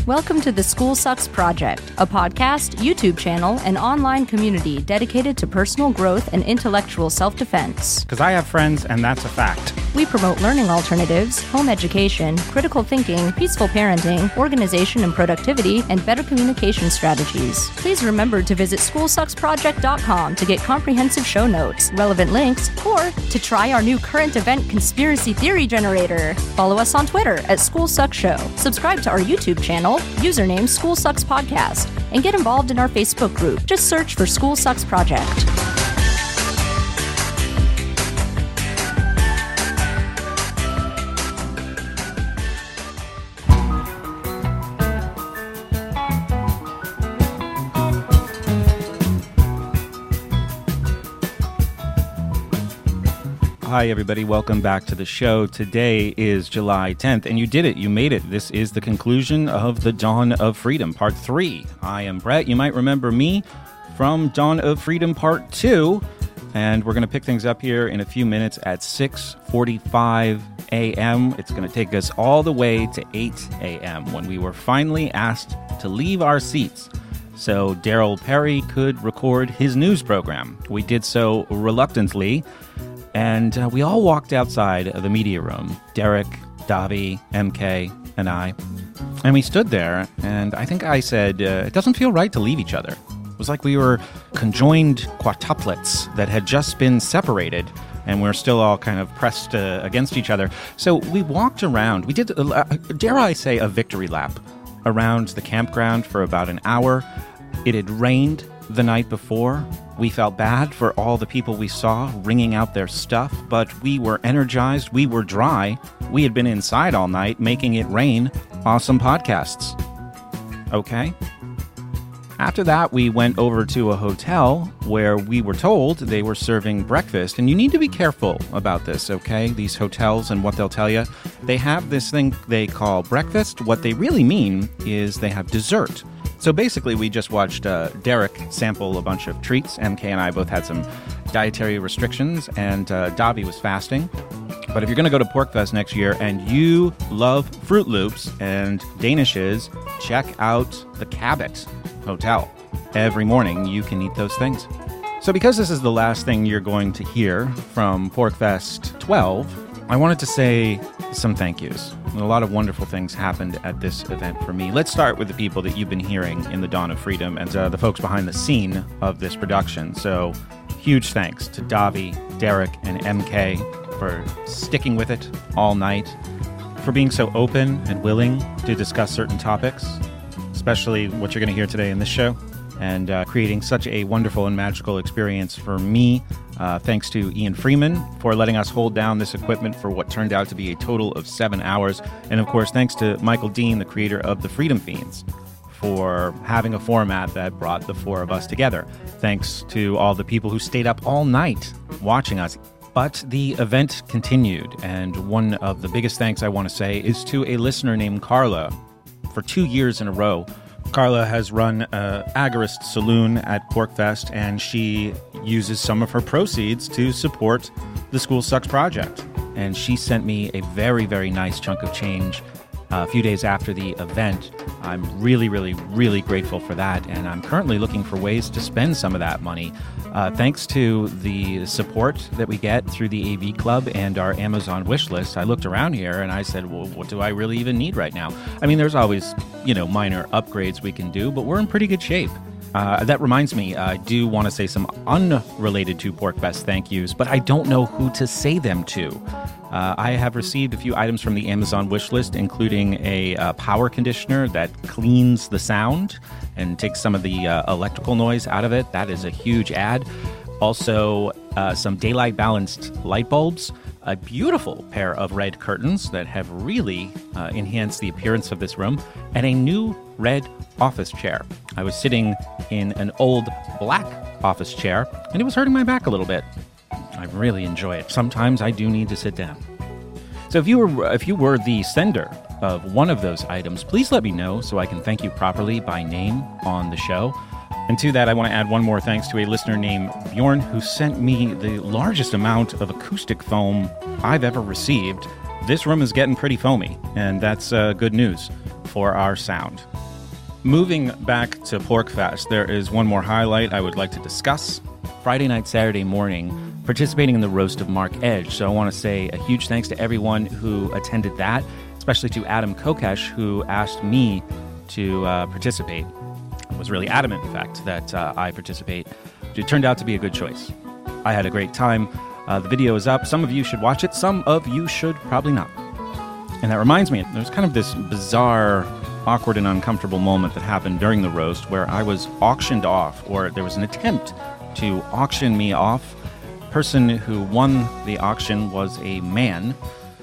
Welcome to the School Sucks Project, a podcast, YouTube channel, and online community dedicated to personal growth and intellectual self-defense. Because I have friends, and that's a fact. We promote learning alternatives, home education, critical thinking, peaceful parenting, organization and productivity, and better communication strategies. Please remember to visit SchoolSucksProject.com to get comprehensive show notes, relevant links, or to try our new current event conspiracy theory generator. Follow us on Twitter at School Sucks Show. Subscribe to our YouTube channel, username School Sucks Podcast, and get involved in our Facebook group. Just search for School Sucks Project. Hi, everybody. Welcome back to the show. Today is July 10th, and you did it. You made it. This is the conclusion of the Dawn of Freedom, Part 3. I am Brett. You might remember me from Dawn of Freedom, Part 2, and we're going to pick things up here in a few minutes at 6:45 a.m. It's going to take us all the way to 8 a.m. when we were finally asked to leave our seats so Daryl Perry could record his news program. We did so reluctantly. And we all walked outside of the media room, Derek, Davi, MK, and I. And we stood there, and I think I said, it doesn't feel right to leave each other. It was like we were conjoined quadruplets that had just been separated, and we're still all kind of pressed against each other. So we walked around. We did, dare I say, a victory lap around the campground for about an hour. It had rained the night before. We felt bad for all the people we saw wringing out their stuff, but we were energized, we were dry, we had been inside all night making it rain. Awesome podcasts. Okay? After that, we went over to a hotel where we were told they were serving breakfast, and you need to be careful about this, okay? These hotels and what they'll tell you. They have this thing they call breakfast. What they really mean is they have dessert. So basically, we just watched Derek sample a bunch of treats. MK and I both had some dietary restrictions, and Davi was fasting. But if you're going to go to PorcFest next year and you love Fruit Loops and Danishes, check out the Cabot Hotel. Every morning, you can eat those things. So because this is the last thing you're going to hear from PorcFest 12, I wanted to say some thank yous. A lot of wonderful things happened at this event for me. Let's start with the people that you've been hearing in the Dawn of Freedom and the folks behind the scene of this production. So huge thanks to Davi, Derek, and MK for sticking with it all night, for being so open and willing to discuss certain topics, especially what you're going to hear today in this show, and creating such a wonderful and magical experience for me. Thanks to Ian Freeman for letting us hold down this equipment for what turned out to be a total of 7 hours. And of course, thanks to Michael Dean, the creator of the Freedom Fiends, for having a format that brought the four of us together. Thanks to all the people who stayed up all night watching us. But the event continued, and one of the biggest thanks I want to say is to a listener named Carla. For 2 years in a row, Carla has run Agorist Saloon at PorcFest, and she uses some of her proceeds to support the School Sucks Project. And she sent me a very, very nice chunk of change a few days after the event. I'm really, really, really grateful for that, and I'm currently looking for ways to spend some of that money. Thanks to the support that we get through the AV Club and our Amazon wish list, I looked around here and I said, well, what do I really even need right now? I mean, there's always, minor upgrades we can do, but we're in pretty good shape. That reminds me, I do want to say some unrelated to PorcFest thank yous, but I don't know who to say them to. I have received a few items from the Amazon wish list, including a power conditioner that cleans the sound and takes some of the electrical noise out of it. That is a huge add. Also, some daylight balanced light bulbs, a beautiful pair of red curtains that have really enhanced the appearance of this room, and a new red office chair. I was sitting in an old black office chair, and it was hurting my back a little bit. I really enjoy it. Sometimes I do need to sit down. So if you were the sender of one of those items, please let me know so I can thank you properly by name on the show. And to that, I want to add one more thanks to a listener named Bjorn, who sent me the largest amount of acoustic foam I've ever received. This room is getting pretty foamy, and that's good news. for our sound. Moving back to PorcFest, there is one more highlight I would like to discuss. Friday night, Saturday morning, participating in the roast of Mark Edge. So I want to say a huge thanks to everyone who attended that, especially to Adam Kokesh, who asked me to participate. I was really adamant, in fact, that I participate. It turned out to be a good choice. I had a great time. The video is up. Some of you should watch it. Some of you should probably not. And that reminds me, there's kind of this bizarre, awkward and uncomfortable moment that happened during the roast where I was auctioned off, or there was an attempt to auction me off. The person who won the auction was a man.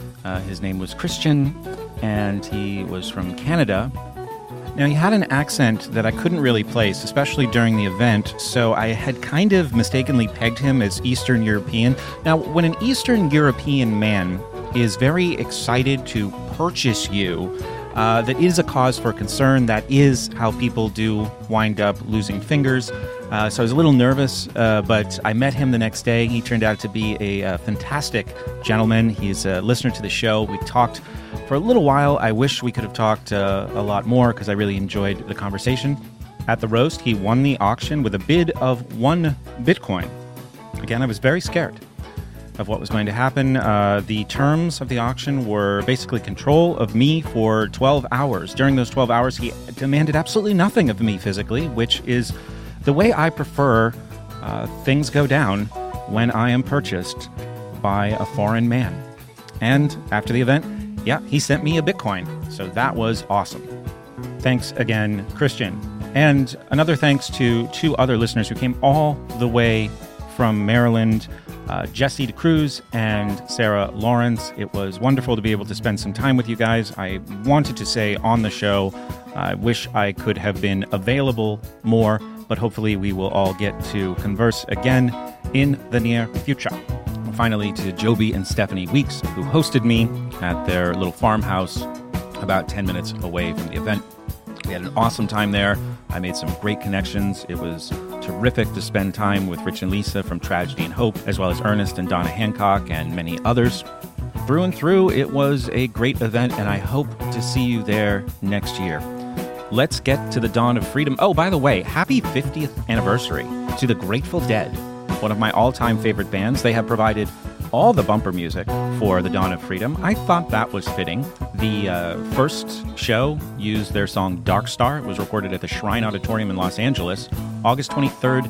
His name was Christian, and he was from Canada. Now, he had an accent that I couldn't really place, especially during the event, so I had kind of mistakenly pegged him as Eastern European. Now, when an Eastern European man is very excited to purchase you, that is a cause for concern. That is how people do wind up losing fingers. So I was a little nervous, but I met him the next day. He turned out to be a fantastic gentleman. He's a listener to the show. We talked for a little while. I wish we could have talked a lot more because I really enjoyed the conversation. At the roast, he won the auction with a bid of 1 Bitcoin. Again, I was very scared of what was going to happen. The terms of the auction were basically control of me for 12 hours. During those 12 hours, he demanded absolutely nothing of me physically, which is the way I prefer things go down when I am purchased by a foreign man. And after the event, yeah, he sent me a Bitcoin. So that was awesome. Thanks again, Christian. And another thanks to 2 other listeners who came all the way from Maryland, Jesse DeCruz and Sarah Lawrence. It was wonderful to be able to spend some time with you guys. I wanted to say on the show, I wish I could have been available more, but hopefully we will all get to converse again in the near future. Finally, to Joby and Stephanie Weeks, who hosted me at their little farmhouse about 10 minutes away from the event. We had an awesome time there. I made some great connections. It was terrific to spend time with Rich and Lisa from Tragedy and Hope, as well as Ernest and Donna Hancock and many others. Through and through, it was a great event, and I hope to see you there next year. Let's get to the Dawn of Freedom. Oh, by the way, happy 50th anniversary to the Grateful Dead, one of my all-time favorite bands. They have provided all the bumper music for the Dawn of Freedom. I thought that was fitting. The first show used their song Dark Star. It was recorded at the Shrine Auditorium in Los Angeles, August 23rd,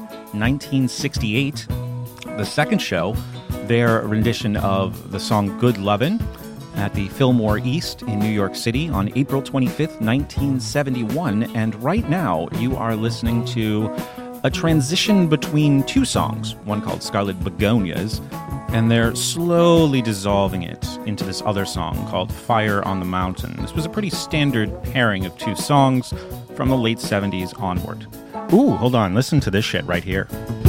1968. The second show, their rendition of the song Good Lovin' at the Fillmore East in New York City on April 25th, 1971. And right now, you are listening to a transition between 2 songs, one called Scarlet Begonias, and they're slowly dissolving it into this other song called Fire on the Mountain. This was a pretty standard pairing of 2 songs from the late 70s onward. Ooh, hold on, listen to this shit right here.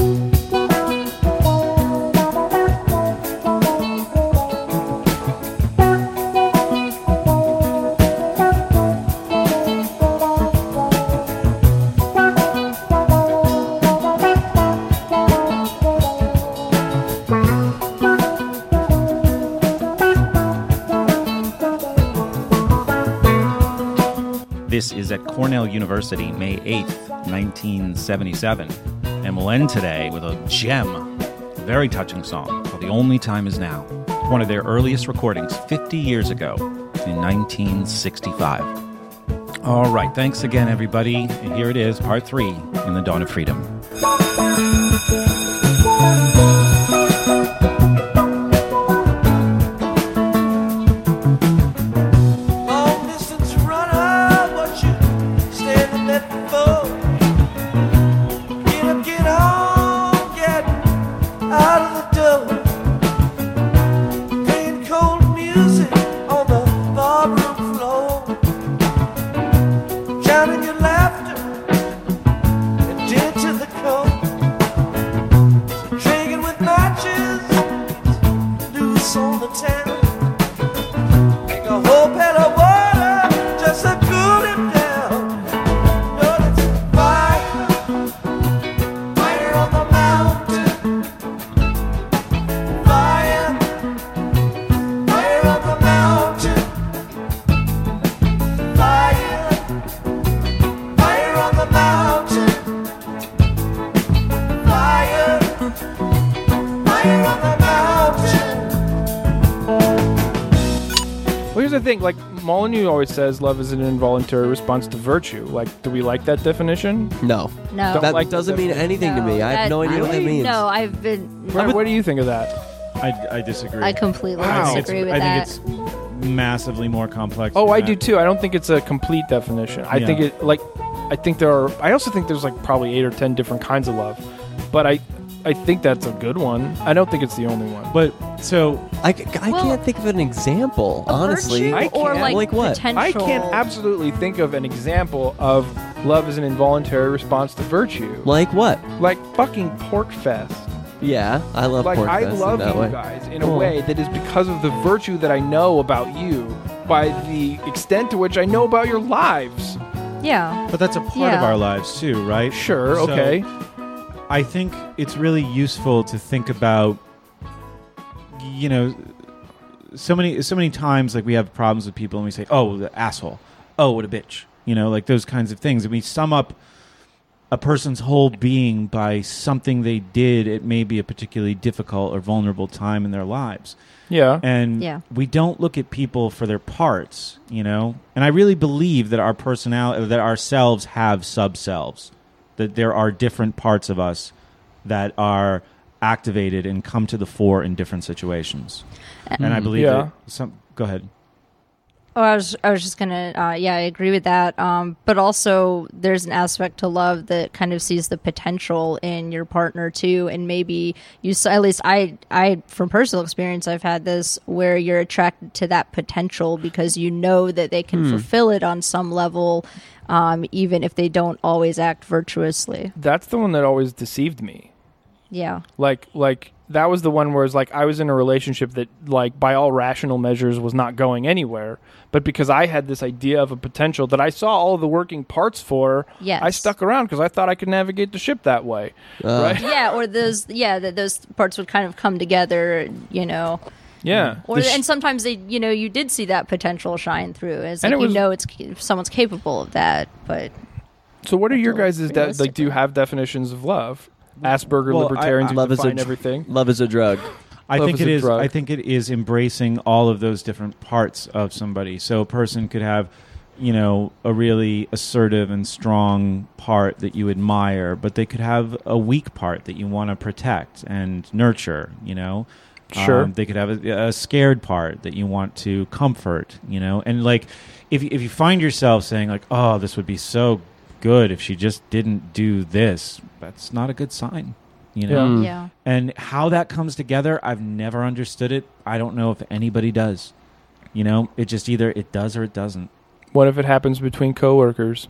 This is at Cornell University, May 8th, 1977. And we'll end today with a gem, a very touching song called The Only Time Is Now. One of their earliest recordings 50 years ago in 1965. All right, thanks again, everybody. And here it is, part 3 in the Dawn of Freedom. Drowning your laughter and dead to the core. Well, here's the thing. Like, Molyneux always says love is an involuntary response to virtue. Like, do we like that definition? No. No. Don't That like doesn't the mean anything to me. I have no idea what that means. No, I've been. What do you think of that? I disagree. I completely Wow. disagree with I that. think it's massively more complex. Oh, than I that. do too. I don't think it's a complete definition. I think it, like, I think there are, I also think there's like probably 8 or 10 different kinds of love. But I think that's a good one. I don't think it's the only one. But so I Well, can't think of an example, honestly. Virtue or can't. Like what? potential. I can't absolutely think of an example of love as an involuntary response to virtue. Like what? Like fucking Pork Fest. Yeah, I love Like, Pork I Fest love in that you way. guys in a Oh. way that is because of the virtue that I know about you by the extent to which I know about your lives. Yeah. But that's a part of Yeah. our lives too, right? Sure, So, okay. I think it's really useful to think about, you know, so many times like we have problems with people and we say, "Oh, the asshole. Oh, what a bitch." You know, like those kinds of things. And we sum up a person's whole being by something they did at maybe a particularly difficult or vulnerable time in their lives. Yeah. And Yeah. we don't look at people for their parts, you know? And I really believe that our personality, that ourselves have sub-selves, that there are different parts of us that are activated and come to the fore in different situations. And I believe Yeah. that some... Go ahead. Oh, I was just gonna, yeah, I agree with that. But also, there's an aspect to love that kind of sees the potential in your partner too, and maybe at least I, from personal experience, I've had this where you're attracted to that potential because you know that they can fulfill it on some level, even if they don't always act virtuously. That's the one that always deceived me. Yeah. Like that was the one where it's like I was in a relationship that, like, by all rational measures was not going anywhere, but because I had this idea of a potential that I saw all of the working parts for, Yes. I stuck around because I thought I could navigate the ship that way. Right? Yeah, or that those parts would kind of come together, you know. Yeah. Or and sometimes they, you know, you did see that potential shine through. It's And like it was- you know, someone's capable of that, but So what are your guys' Realistically. like? Do you have definitions of love? Asperger Well, libertarians who Love is define a everything. Love is a drug. I Love think is it a is. drug. I think it is embracing all of those different parts of somebody. So a person could have, you know, a really assertive and strong part that you admire, but they could have a weak part that you want to protect and nurture. You know, Sure. They could have a scared part that you want to comfort. You know, and like if you find yourself saying like, "Oh, this would be so good if she just didn't do this," that's not a good sign. You know. Yeah. yeah. And how that comes together, I've never understood it. I don't know if anybody does. You know, it just either it does or it doesn't. What if it happens between coworkers?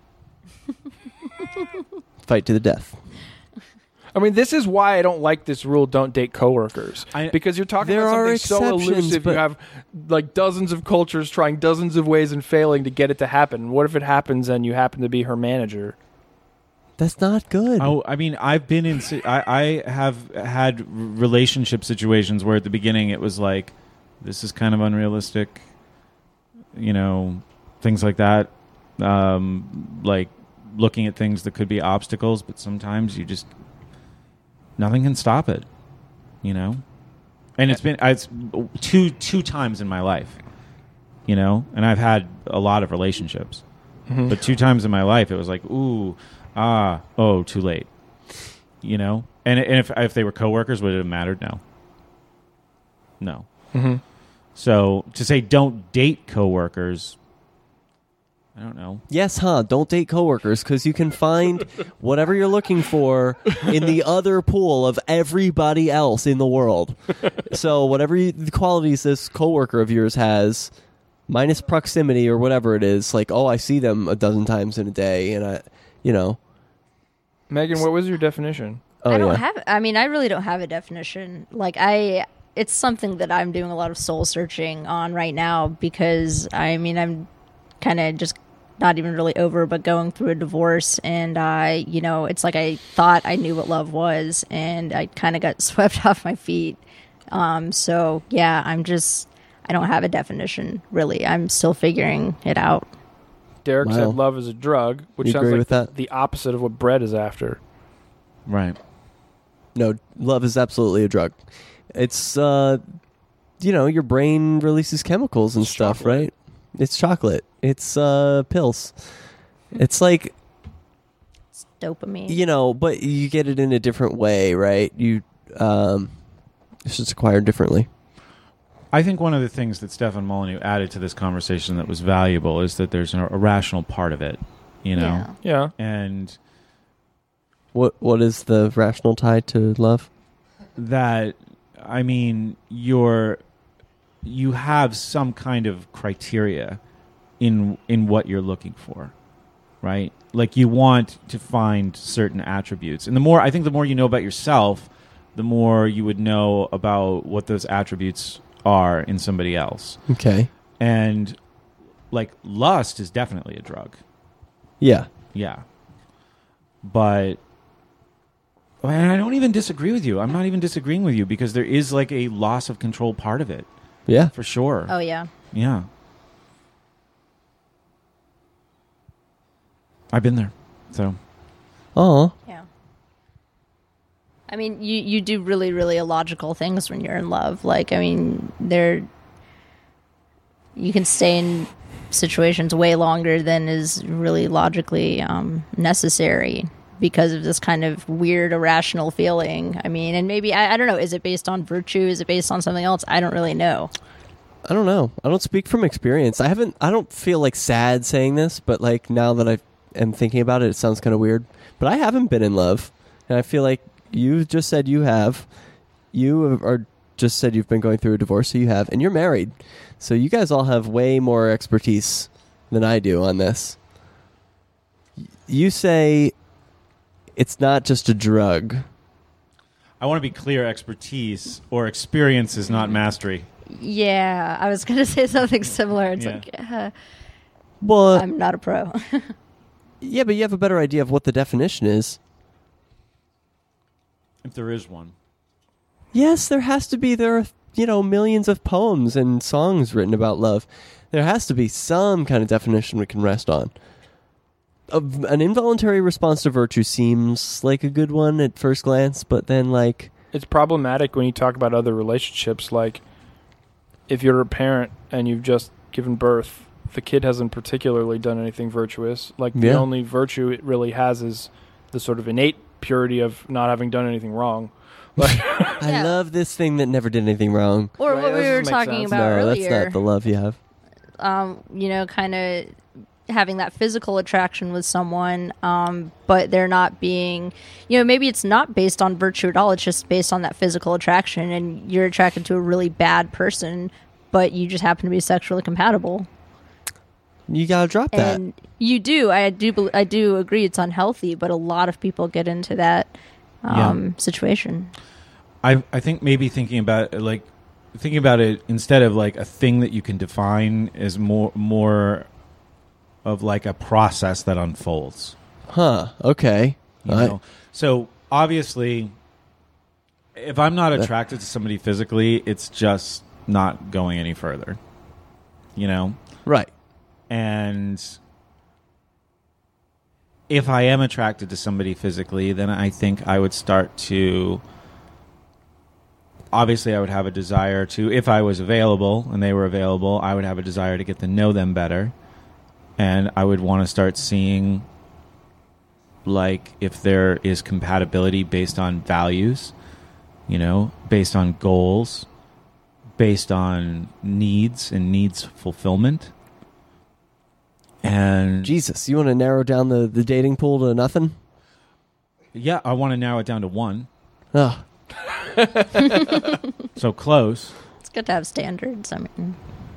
Fight to the death. I mean, this is why I don't like this rule: don't date coworkers, because you're talking There about are something so exceptions, elusive. You but- have like dozens of cultures trying dozens of ways and failing to get it to happen. What if it happens and you happen to be her manager? That's not good. Oh, I mean, I've been in. I have had relationship situations where at the beginning it was like, this is kind of unrealistic. You know, things like that. Like looking at things that could be obstacles, but sometimes you just nothing can stop it. You know, and it's two times in my life. You know, and I've had a lot of relationships, but 2 times in my life it was like, ooh. Too late. You know, and if they were coworkers, would it have mattered? No. Mm-hmm. So to say don't date coworkers, I don't know. Yes, don't date coworkers because you can find whatever you're looking for in the other pool of everybody else in the world. So whatever the qualities this coworker of yours has, minus proximity or whatever it is, like, oh, I see them a dozen times in a day, and Megan, what was your definition? Oh, I don't yeah. have. I mean, I really don't have a definition. Like it's something that I'm doing a lot of soul searching on right now because I'm kind of just not even really over, but going through a divorce, and it's like I thought I knew what love was, and I kind of got swept off my feet. So yeah, I don't have a definition really. I'm still figuring it out. Derek Wow. said love is a drug, which You sounds agree like with that? the opposite of what Brett is after. Right. No, love is absolutely a drug. It's your brain releases chemicals and stuff, chocolate. right? It's chocolate. It's pills. It's like, Dopamine. but you get it in a different way, right? It's just acquired differently. I think one of the things that Stefan Molyneux added to this conversation that was valuable is that there's a rational part of it, Yeah. Yeah. and What is the rational tie to love? that, I mean, you have some kind of criteria in what you're looking for, right? Like you want to find certain attributes, and the more you know about yourself, the more you would know about what those attributes are in somebody else. Okay. And like lust is definitely a drug. Yeah. Yeah. But I don't even disagree with you. I'm not even disagreeing with you because there is like a loss of control part of it, Yeah. for sure. Oh yeah. Yeah. I've been there. So, Oh. Yeah. I mean, you do really, really illogical things when you're in love. Like, I mean, you can stay in situations way longer than is really logically necessary because of this kind of weird, irrational feeling. I mean, and maybe, I don't know, is it based on virtue? Is it based on something else? I don't really know. I don't know. I don't speak from experience. I don't feel like sad saying this, but like now that I am thinking about it, it sounds kind of weird. But I haven't been in love, and I feel like you just said you have. You are just said you've been going through a divorce, so you have, and you're married. So you guys all have way more expertise than I do on this. You say it's not just a drug. I want to be clear, expertise or experience is not mastery. Yeah, I was going to say something similar. It's Yeah. like, Well, I'm not a pro. yeah, but you have a better idea of what the definition is. If there is one. Yes, there has to be. There are, millions of poems and songs written about love. There has to be some kind of definition we can rest on. An involuntary response to virtue seems like a good one at first glance, but then, like... It's problematic when you talk about other relationships. Like, if you're a parent and you've just given birth, the kid hasn't particularly done anything virtuous. Like, the Yeah. only virtue it really has is the sort of innate purity of not having done anything wrong. Like, I Yeah. love this thing that never did anything wrong. Or Right, what that we were doesn't make talking sense. about No, earlier. that's not the love you have. Kind of having that physical attraction with someone, but they're not being, maybe it's not based on virtue at all. It's just based on that physical attraction, and you're attracted to a really bad person, but you just happen to be sexually compatible. You gotta drop that. And you do. I do agree it's unhealthy, but a lot of people get into that situation. I think maybe thinking about it instead of like a thing that you can define as more of like a process that unfolds. Huh, okay. You know? So obviously, if I'm not attracted to somebody physically, it's just not going any further. Right. And if I am attracted to somebody physically, then I think I would start to... Obviously, I would have a desire to, if I was available and they were available, I would have a desire to get to know them better. And I would want to start seeing, like, if there is compatibility based on values, based on goals, based on needs and needs fulfillment. And Jesus, you want to narrow down the dating pool to nothing? yeah, I want to narrow it down to one. Ugh. So close. It's good to have standards. I mean,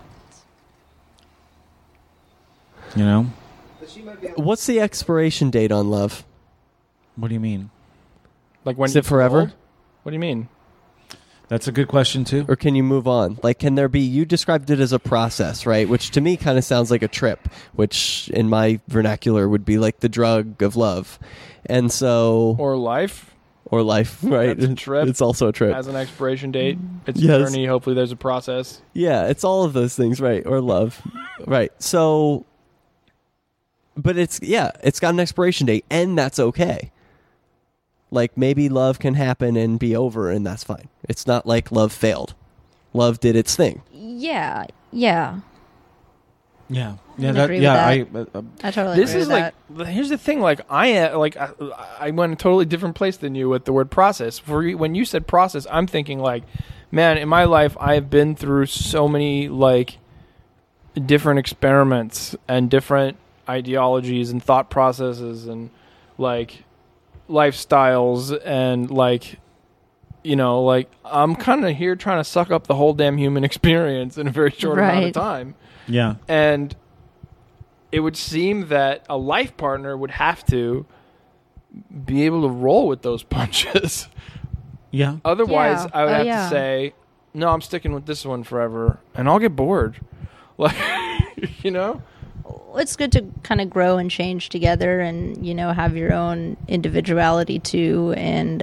What's the expiration date on love? What do you mean? like when Is it forever? old? What do you mean? That's a good question too. Or can you move on? Like, can there be... You described it as a process, right? Which to me kind of sounds like a trip, which in my vernacular would be like the drug of love. And so... Or life Or life, right? That's a trip. It's also a trip. has an expiration date. It's Yes. a journey. Hopefully, there's a process. Yeah, it's all of those things, right? Or love. Right. So... But it's got an expiration date, and that's okay. Like, maybe love can happen and be over, and that's fine. It's not like love failed. love did its thing. Yeah. Yeah. I Yeah. agree with I totally This agree is with like, here's the thing. Like I went a totally different place than you with the word process. When you said process, I'm thinking like, man, in my life, I have been through so many like different experiments and different ideologies and thought processes and like lifestyles and like, you know, like I'm kind of here trying to suck up the whole damn human experience in a very short amount of Right. time. Yeah. And it would seem that a life partner would have to be able to roll with those punches. Yeah. Otherwise, Yeah. I would Oh, have yeah. to say, no, I'm sticking with this one forever, and I'll get bored. Like, you know? It's good to kind of grow and change together and, you know, have your own individuality too. And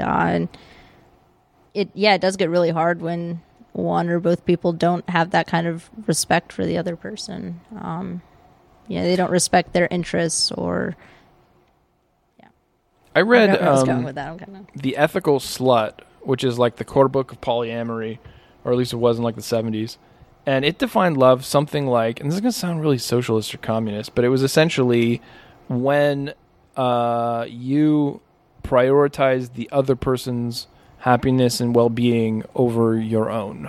it does get really hard when one or both people don't have that kind of respect for the other person. They don't respect their interests or... I read I don't know where I was going with that. I'm kind of... The Ethical Slut, which is like the core book of polyamory, or at least it was in like the 70s. And it defined love something like, and this is going to sound really socialist or communist, but it was essentially when you prioritize the other person's happiness and well-being over your own.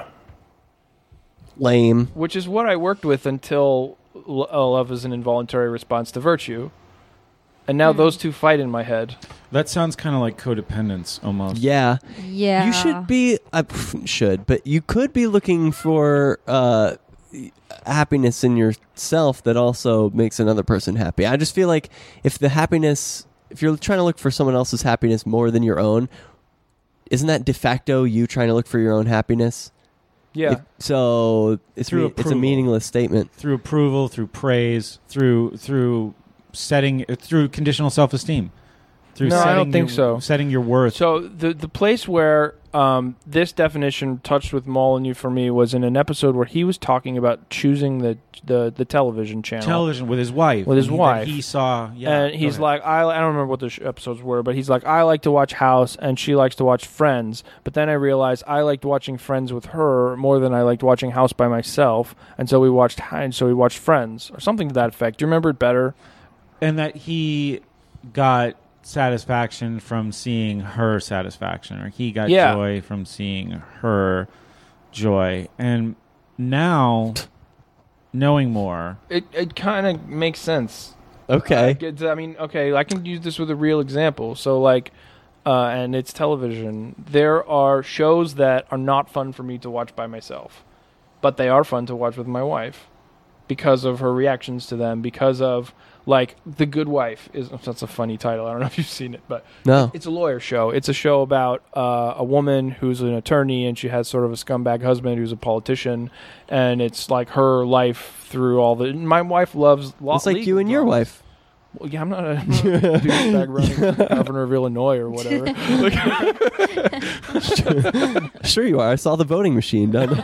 Lame. Which is what I worked with until love is an involuntary response to virtue. And now those two fight in my head. That sounds kind of like codependence almost. Yeah. Yeah. You should be, but you could be looking for happiness in yourself that also makes another person happy. I just feel like if you're trying to look for someone else's happiness more than your own, isn't that de facto you trying to look for your own happiness? Yeah. So it's Through it's a approval. meaningless statement. Through approval, through praise, through conditional self-esteem. Through No, I setting don't think your, so. Setting your worth. So the place where this definition touched with Molyneux for me was in an episode where he was talking about choosing the television channel. Television with his wife. With his that wife. He saw. Yeah. And he's go ahead. like, I don't remember what the episodes were, but he's like, I like to watch House, and she likes to watch Friends. But then I realized I liked watching Friends with her more than I liked watching House by myself, and so we watched Friends or something to that effect. Do you remember it better? And that he got satisfaction from seeing her satisfaction, or he got Yeah. joy from seeing her joy. And now, knowing more, It kind of makes sense. Okay. I can use this with a real example. So, like, and it's television. There are shows that are not fun for me to watch by myself, but they are fun to watch with my wife because of her reactions to them, because of, like, The Good Wife. That's a funny title. I don't know if you've seen it, but No. it's a lawyer show. It's a show about a woman who's an attorney, and she has sort of a scumbag husband who's a politician, and it's like her life through all the... My wife loves... It's like you and your wife. Well, yeah, I'm not a douchebag running for governor of Illinois or whatever. Sure you are. I saw the voting machine done.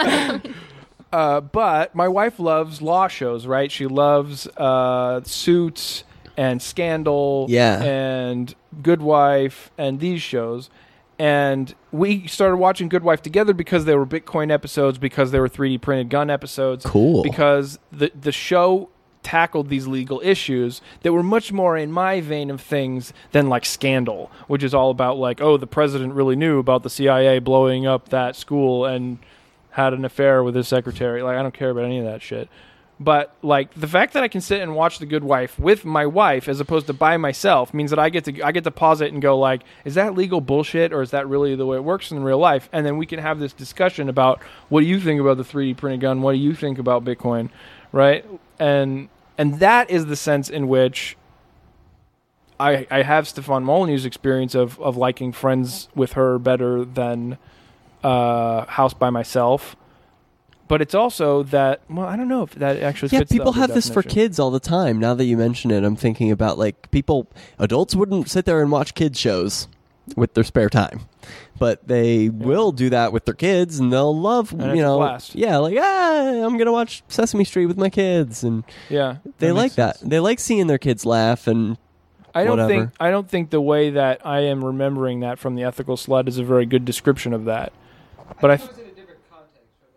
But my wife loves law shows, right? She loves Suits and Scandal Yeah. and Good Wife and these shows. And we started watching Good Wife together because they were Bitcoin episodes, because they were 3D printed gun episodes. Cool. Because the show tackled these legal issues that were much more in my vein of things than like Scandal, which is all about like, oh, the president really knew about the CIA blowing up that school and had an affair with his secretary. Like, I don't care about any of that shit. But like the fact that I can sit and watch The Good Wife with my wife as opposed to by myself means that I get to pause it and go like, is that legal bullshit, or is that really the way it works in real life? And then we can have this discussion about, what do you think about the 3D printed gun? What do you think about Bitcoin? Right? And that is the sense in which I have Stefan Molyneux's experience of liking Friends with her better than House by myself. But it's also that, well, I don't know if that actually Yeah, fits the people other have this for definition. kids all the time. Now that you mention it, I'm thinking about like adults wouldn't sit there and watch kids shows with their spare time, but they will do that with their kids, and they'll love, And it's a blast. yeah, like, I'm gonna watch Sesame Street with my kids, and Yeah. they like makes that. sense. They like seeing their kids laugh, and I whatever. don't think the way that I am remembering that from The Ethical Slut is a very good description of that. But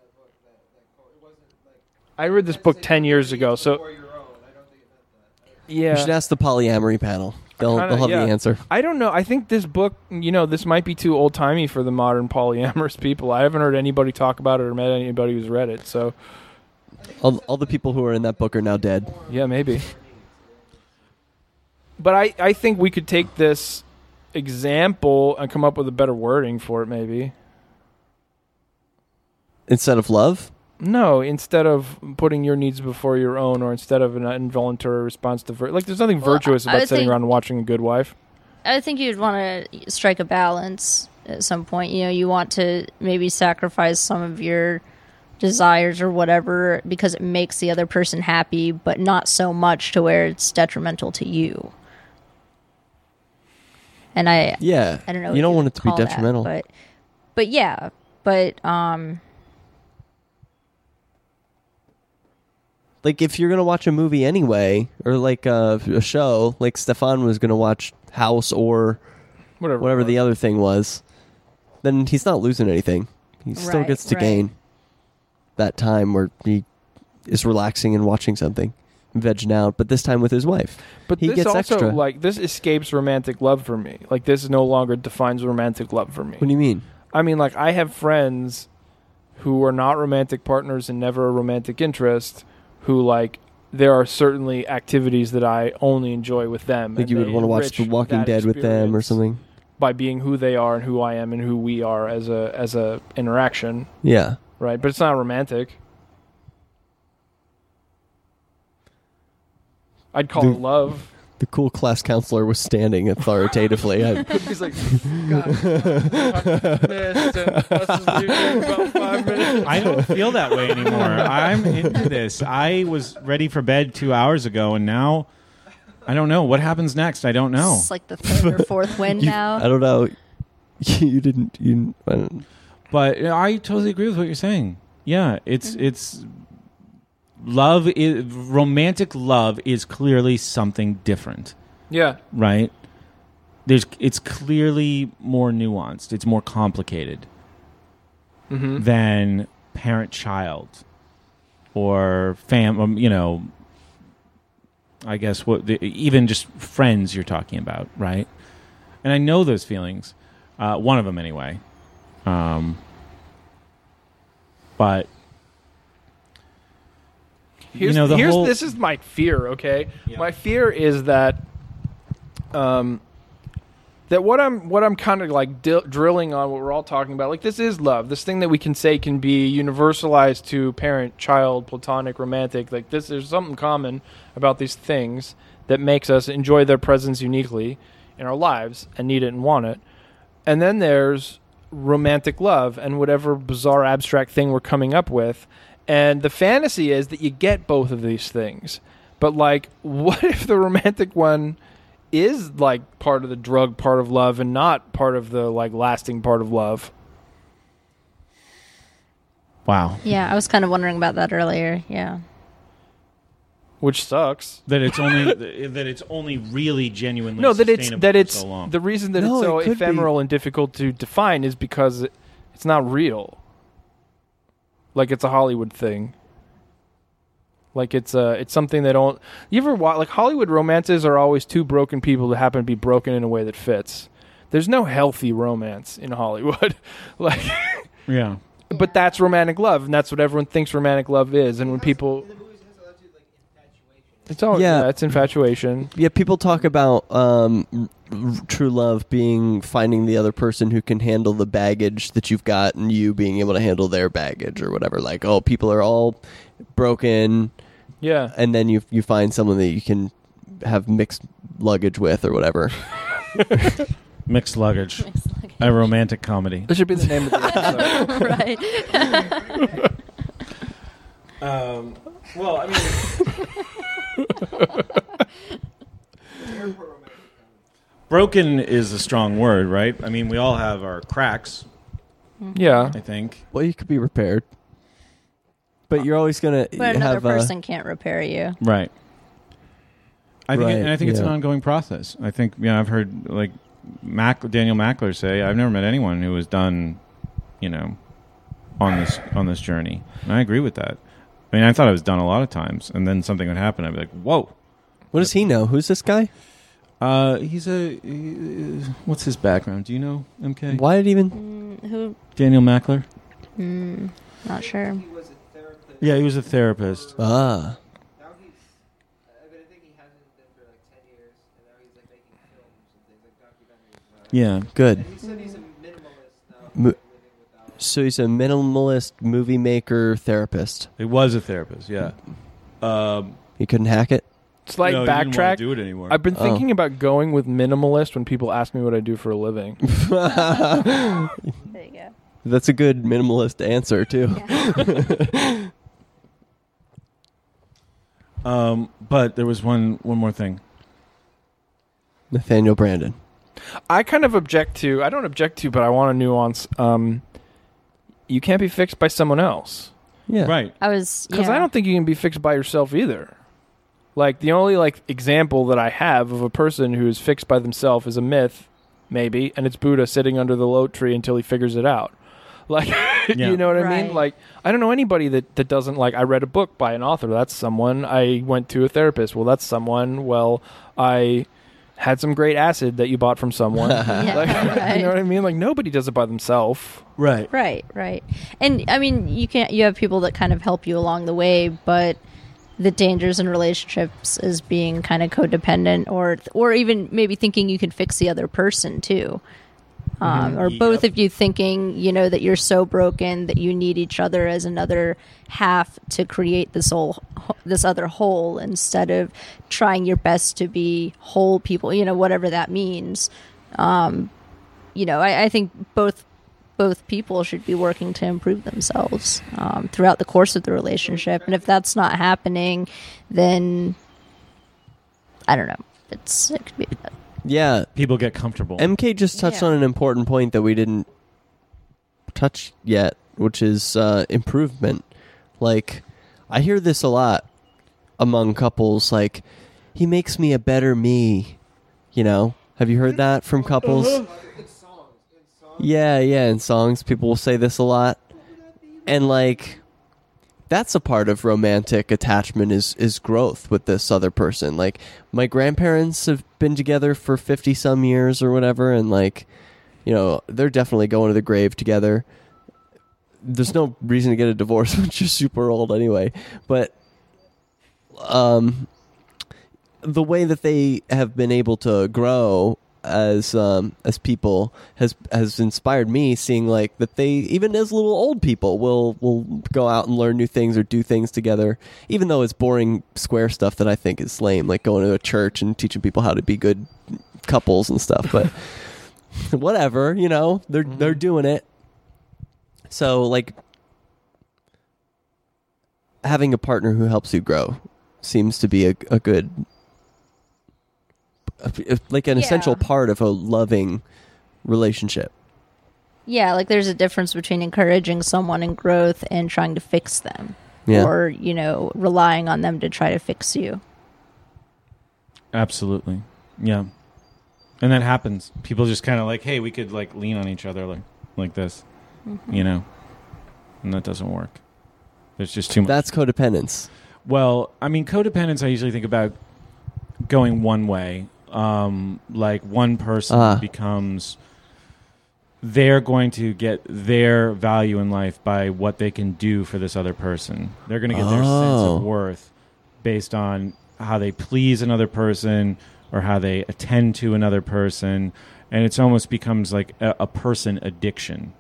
I read this book 10 years ago, so yeah. You should ask the polyamory panel. They'll have the answer. I don't know. I think this book, this might be too old-timey for the modern polyamorous people. I haven't heard anybody talk about it or met anybody who's read it, so... All the people who are in that book are now dead. Yeah, maybe. But I think we could take this example and come up with a better wording for it, maybe. Instead of love? No, instead of putting your needs before your own, or instead of an involuntary response to there's nothing virtuous about sitting around and watching A Good Wife. I think you'd want to strike a balance at some point. You want to maybe sacrifice some of your desires or whatever because it makes the other person happy, but not so much to where it's detrimental to you. And I don't know. You don't want it to be detrimental, like if you're gonna watch a movie anyway, or like a show, like Stefan was gonna watch House or whatever the other thing was, then he's not losing anything. He still gets to gain that time where he is relaxing and watching something, vegging out, but this time with his wife. But he this gets also, extra. like, this escapes romantic love for me. Like, this no longer defines romantic love for me. What do you mean? I mean, like, I have friends who are not romantic partners and never a romantic interest, who, like, there are certainly activities that I only enjoy with them. Like you would want to watch The Walking Dead with them or something? By being who they are and who I am and who we are as a interaction. Yeah. Right, but it's not romantic. I'd call it love. The cool class counselor was standing authoritatively. He's like, God, about 5 minutes. I don't feel that way anymore. I'm into this. I was ready for bed 2 hours ago, and now I don't know. What happens next? I don't know. It's like the third or fourth wind now. I don't know. You didn't. I don't. But I totally agree with what you're saying. Yeah, it's love is romantic love is clearly something different. Yeah. Right? It's clearly more nuanced. It's more complicated than parent-child or I guess even just friends you're talking about, right? And I know those feelings. One of them anyway. But this is my fear, okay? Yeah. My fear is that that what I'm kind of like drilling on, what we're all talking about, like, this is love. This thing that we can say can be universalized to parent, child, platonic, romantic. Like, there's something common about these things that makes us enjoy their presence uniquely in our lives and need it and want it. And then there's romantic love and whatever bizarre abstract thing we're coming up with. And the fantasy is that you get both of these things. But, like, what if the romantic one is, like, part of the drug part of love and not part of the, like, lasting part of love? Wow. Yeah, I was kind of wondering about that earlier. Yeah. Which sucks. That it's only really genuinely sustainable for so long. The reason that it's so ephemeral and difficult to define is because it's not real. Like, it's a Hollywood thing. Like, it's something they don't... You ever watch... Like, Hollywood romances are always two broken people that happen to be broken in a way that fits. There's no healthy romance in Hollywood. Like... Yeah. But that's romantic love, and that's what everyone thinks romantic love is. And when people... It's infatuation. Yeah, people talk about true love being finding the other person who can handle the baggage that you've got and you being able to handle their baggage or whatever. Like, oh, people are all broken. Yeah. And then you find someone that you can have mixed luggage with or whatever. Mixed luggage. A romantic comedy. That should be the name of the episode. Right. Well, I mean... Broken is a strong word, right? I mean, we all have our cracks. Yeah. I think. Well, you could be repaired. But you're always going to But another person can't repair you. Right. I think it's an ongoing process. I think, I've heard, like, Daniel Mackler say, I've never met anyone who was done, on this journey. And I agree with that. I mean, I thought I was done a lot of times, and then something would happen. I'd be like, "Whoa." What does he know? Who's this guy? What's his background? Do you know, MK? Why did he even... Who? Daniel Mackler? Not sure. Yeah, he was a therapist. Ah. Now he's, I think he hasn't been for like 10 years, and now he's like making films and things like documentaries. Yeah. Good. And he said he's a minimalist now, Mo- living without. So he's a minimalist movie maker therapist. He was a therapist, yeah. He couldn't hack it? Slight no, he didn't want backtrack. to do it anymore. I've been thinking about going with minimalist when people ask me what I do for a living. There you go. That's a good minimalist answer, too. But there was one more thing. Nathaniel Brandon. I kind of object to, I don't object to, but I want a nuance. You can't be fixed by someone else. Yeah. Right. Because I don't think you can be fixed by yourself either. Like, the only, like, example that I have of a person who is fixed by themselves is a myth, maybe, and it's Buddha sitting under the lote tree until he figures it out. Like, you know what I mean? Right. Like, I don't know anybody that doesn't, like, I read a book by an author. That's someone. I went to a therapist. Well, that's someone. Well, I had some great acid that you bought from someone. Yeah, Like, right. You know what I mean? Like, nobody does it by themselves. Right. Right. And I mean, you have people that kind of help you along the way, but the dangers in relationships is being kind of codependent, or even maybe thinking you can fix the other person too. Or both of you thinking, that you're so broken that you need each other as another half to create this other whole, instead of trying your best to be whole people, whatever that means. I think both people should be working to improve themselves throughout the course of the relationship. And if that's not happening, then I don't know. It could be bad. Yeah. People get comfortable. MK just touched Yeah. on an important point that we didn't touch yet, which is improvement. Like, I hear this a lot among couples, like, he makes me a better me, Have you heard that from couples? In songs. Yeah, in songs, people will say this a lot. And, like, that's a part of romantic attachment is growth with this other person. Like, my grandparents have been together for 50-some years or whatever, and, like, they're definitely going to the grave together. There's no reason to get a divorce when you're super old anyway. But the way that they have been able to grow as people has inspired me, seeing like that they, even as little old people, will go out and learn new things or do things together, even though it's boring square stuff that I think is lame, like going to a church and teaching people how to be good couples and stuff. But whatever, they're doing it. So, like, having a partner who helps you grow seems to be a good, like, an essential part of a loving relationship. Yeah, like there's a difference between encouraging someone in growth and trying to fix them. Yeah. Or, relying on them to try to fix you. Absolutely. Yeah. And that happens. People just kind of like, hey, we could like lean on each other like this, and that doesn't work. There's just too much. That's codependence. Well, I mean, codependence, I usually think about going one way. Like one person becomes, they're going to get their value in life by what they can do for this other person. They're going to get their sense of worth based on how they please another person or how they attend to another person. And it's almost becomes like a person addiction.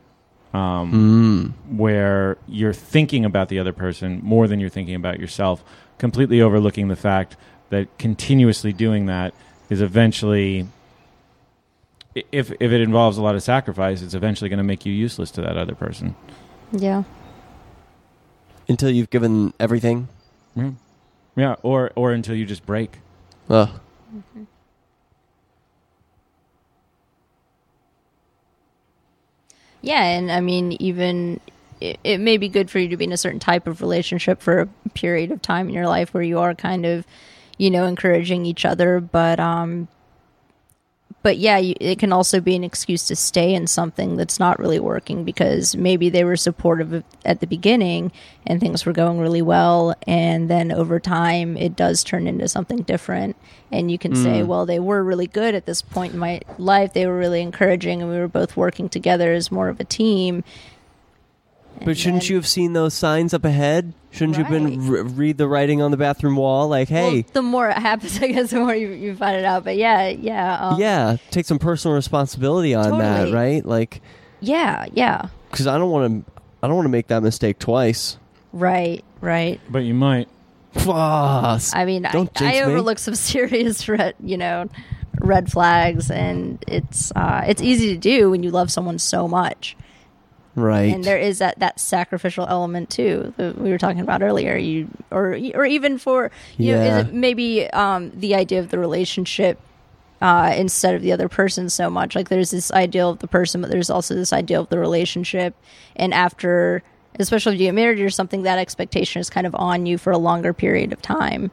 Where you're thinking about the other person more than you're thinking about yourself, completely overlooking the fact that continuously doing that is eventually, if it involves a lot of sacrifice, it's eventually going to make you useless to that other person. Yeah. Until you've given everything. Yeah, or until you just break. Ugh. Yeah, and I mean, even it may be good for you to be in a certain type of relationship for a period of time in your life where you are kind of, encouraging each other, but but yeah, it can also be an excuse to stay in something that's not really working because maybe they were supportive at the beginning and things were going really well, and then over time it does turn into something different. And you can say, well, they were really good at this point in my life. They were really encouraging, and we were both working together as more of a team. But shouldn't you have seen those signs up ahead? Shouldn't you have been read the writing on the bathroom wall? Like, hey. Well, the more it happens, I guess, the more you find it out. But yeah. Take some personal responsibility on that, right? Like, yeah. because I don't want to make that mistake twice. Right. But you might. I mean, I overlook some serious red flags, and it's easy to do when you love someone so much. Right. And there is that sacrificial element too that we were talking about earlier. Or even for you know, is it maybe the idea of the relationship instead of the other person so much. Like there's this ideal of the person, but there's also this ideal of the relationship. And after, especially if you get married or something, that expectation is kind of on you for a longer period of time.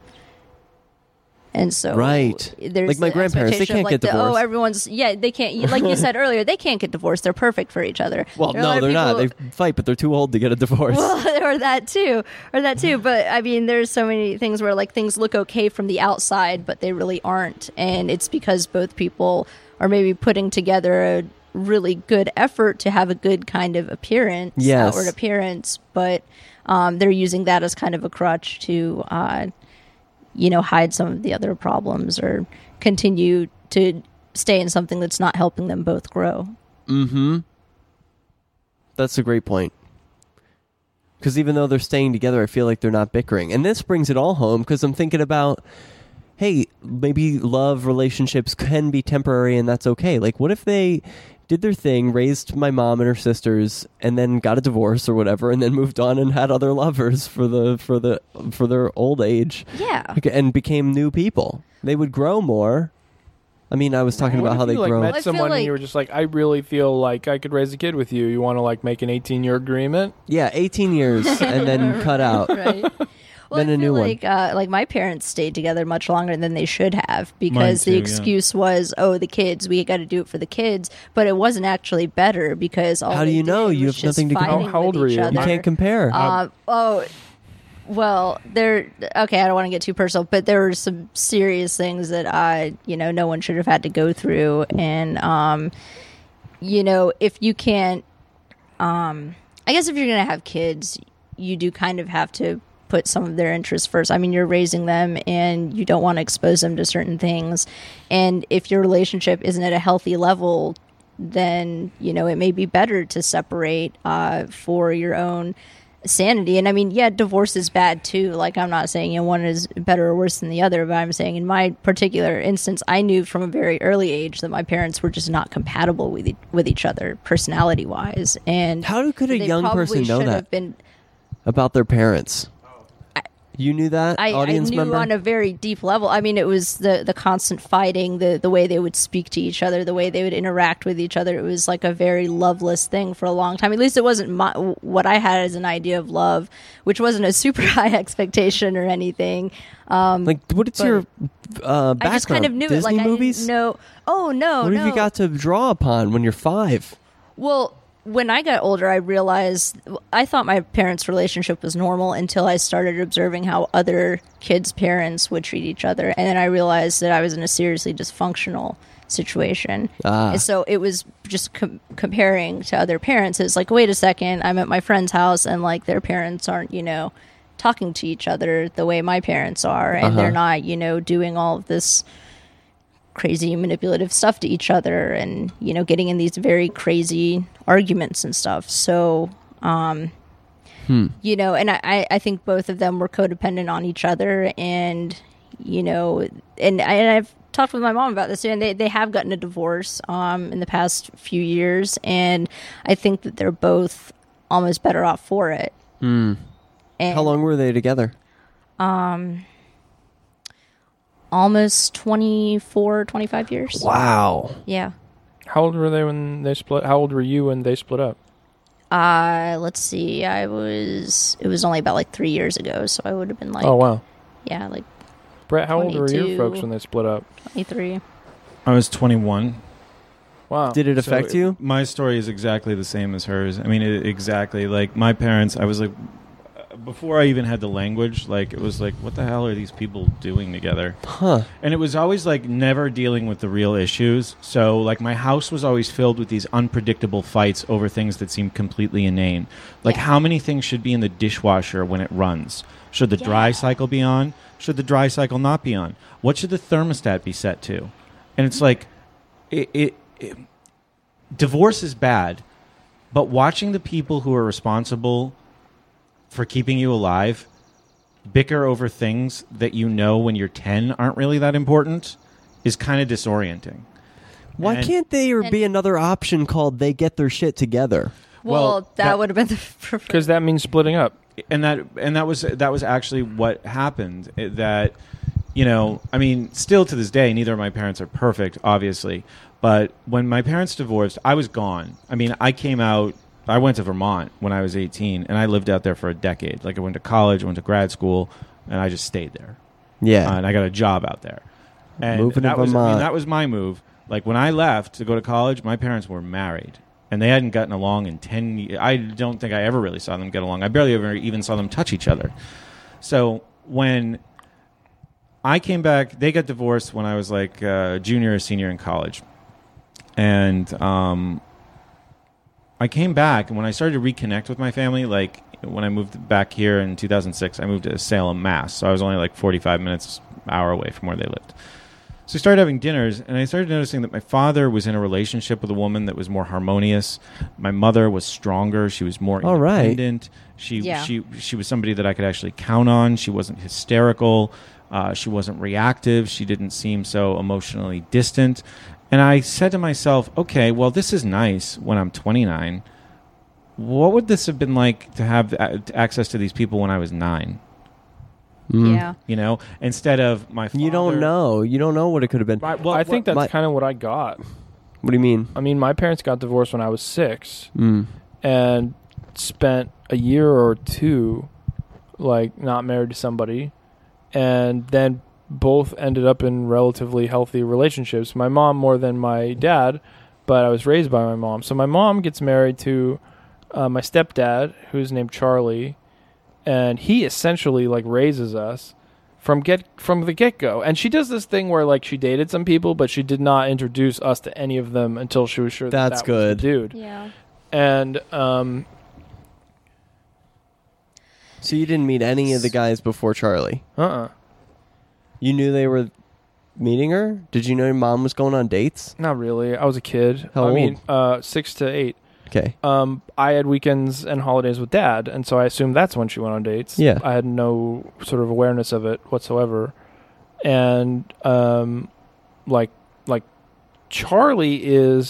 And so, there's like my grandparents, they can't get divorced. They can't. Like you said earlier, they can't get divorced. They're perfect for each other. Well, no, they're not. They fight, but they're too old to get a divorce. Well, or that too. But I mean, there's so many things where like things look okay from the outside, but they really aren't, and it's because both people are maybe putting together a really good effort to have a good kind of appearance, outward appearance, but they're using that as kind of a crutch to. Hide some of the other problems or continue to stay in something that's not helping them both grow. Mm-hmm. That's a great point. Because even though they're staying together, I feel like they're not bickering. And this brings it all home because I'm thinking about, hey, maybe love relationships can be temporary and that's okay. Like, what if they did their thing, raised my mom and her sisters, and then got a divorce or whatever, and then moved on and had other lovers for their old age, and became new people? They would grow more. I mean, I was talking about how they grow. Met someone and you were just like, I really feel like I could raise a kid with you. You want to like make an 18-year agreement? Yeah, 18 years and then cut out. Right. Well, then a new one. Like my parents stayed together much longer than they should have because the excuse was, the kids, we got to do it for the kids. But it wasn't actually better because all how do you know? You have nothing to compare. How old were you? You can't compare. Well, I don't want to get too personal, but there were some serious things that no one should have had to go through. And, if you can't, I guess if you're going to have kids, you do kind of have to put some of their interests first. I mean, you're raising them and you don't want to expose them to certain things. And if your relationship isn't at a healthy level, then, it may be better to separate for your own sanity. And I mean, divorce is bad too. Like, I'm not saying one is better or worse than the other, but I'm saying in my particular instance, I knew from a very early age that my parents were just not compatible with each other personality wise. And how could a young person know that about their parents? You knew that, audience I knew member? On a very deep level. I mean, it was the constant fighting, the way they would speak to each other, the way they would interact with each other. It was like a very loveless thing for a long time. At least it wasn't what I had as an idea of love, which wasn't a super high expectation or anything. What's your background? I just kind of knew Disney it. Like, movies? I didn't know. Oh, no, What have you got to draw upon when you're 5? Well, when I got older, I realized I thought my parents' relationship was normal until I started observing how other kids' parents would treat each other. And then I realized that I was in a seriously dysfunctional situation. And so it was just comparing to other parents. It's like, wait a second, I'm at my friend's house and like their parents aren't, talking to each other the way my parents are. And they're not, doing all of this crazy manipulative stuff to each other and getting in these very crazy arguments and stuff. So and I think both of them were codependent on each other, and and I've talked with my mom about this too, and they have gotten a divorce in the past few years, and I think that they're both almost better off for it. And how long were they together? Almost 24, 25 years. Wow. Yeah. How old were they when they split? How old were you when they split up? Let's see. It was only about like 3 years ago, so I would have been like, oh wow. Yeah, like Brett, how old were your 22. folks when they split up? 23. I was 21. Wow. Did it affect you? My story is exactly the same as hers. I mean, exactly. Like, my parents, I was like, before I even had the language, like, it was like, what the hell are these people doing together? Huh. And it was always like never dealing with the real issues. So, like, my house was always filled with these unpredictable fights over things that seemed completely inane. Like, Yeah. how many things should be in the dishwasher when it runs? Should the dry cycle be on? Should the dry cycle not be on? What should the thermostat be set to? And it's like, divorce is bad, but watching the people who are responsible for keeping you alive bicker over things that you know when you're 10 aren't really that important is kind of disorienting. Why And- can't there be another option called they get their shit together? Well, that that- would have been the preferred. Because that means splitting up. And that was actually what happened. That, you know, I mean, still to this day, neither of my parents are perfect, obviously. But when my parents divorced, I was gone. I mean, I went to Vermont when I was 18, and I lived out there for a decade. Like, I went to college, I went to grad school, and I just stayed there. Yeah. And I got a job out there. And Moving to that was, I mean, Vermont. that was my move. Like, when I left to go to college, my parents were married. And they hadn't gotten along in 10 years. I don't think I ever really saw them get along. I barely ever even saw them touch each other. So when I came back, they got divorced when I was like junior or senior in college. And I came back, and when I started to reconnect with my family, like when I moved back here in 2006, I moved to Salem, Mass. So I was only like 45 minutes, hour away from where they lived. So I started having dinners, and I started noticing that my father was in a relationship with a woman that was more harmonious. My mother was stronger. She was more All right. independent. Yeah. She was somebody that I could actually count on. She wasn't hysterical. She wasn't reactive. She didn't seem so emotionally distant. And I said to myself, okay, well, this is nice when I'm 29. What would this have been like to have access to these people when I was 9? Yeah. You know, instead of my father. You don't know. You don't know what it could have been. Right, well, I think that's my- kind of what I got. What do you mean? I mean, my parents got divorced when I was 6 Mm. and spent a year or two, like, not married to somebody. And then both ended up in relatively healthy relationships. My mom more than my dad, but I was raised by my mom. So my mom gets married to my stepdad, who's named Charlie, and he essentially like raises us from the get-go. And she does this thing where like she dated some people, but she did not introduce us to any of them until she was sure That's that good. was the dude. Yeah. And So you didn't meet any of the guys before Charlie? You knew they were meeting her? Did you know your mom was going on dates? not really. I was a kid. How I mean, old? 6 to 8. Okay. I had weekends and holidays with Dad, and so I assumed that's when she went on dates. Yeah. I had no sort of awareness of it whatsoever. And like Charlie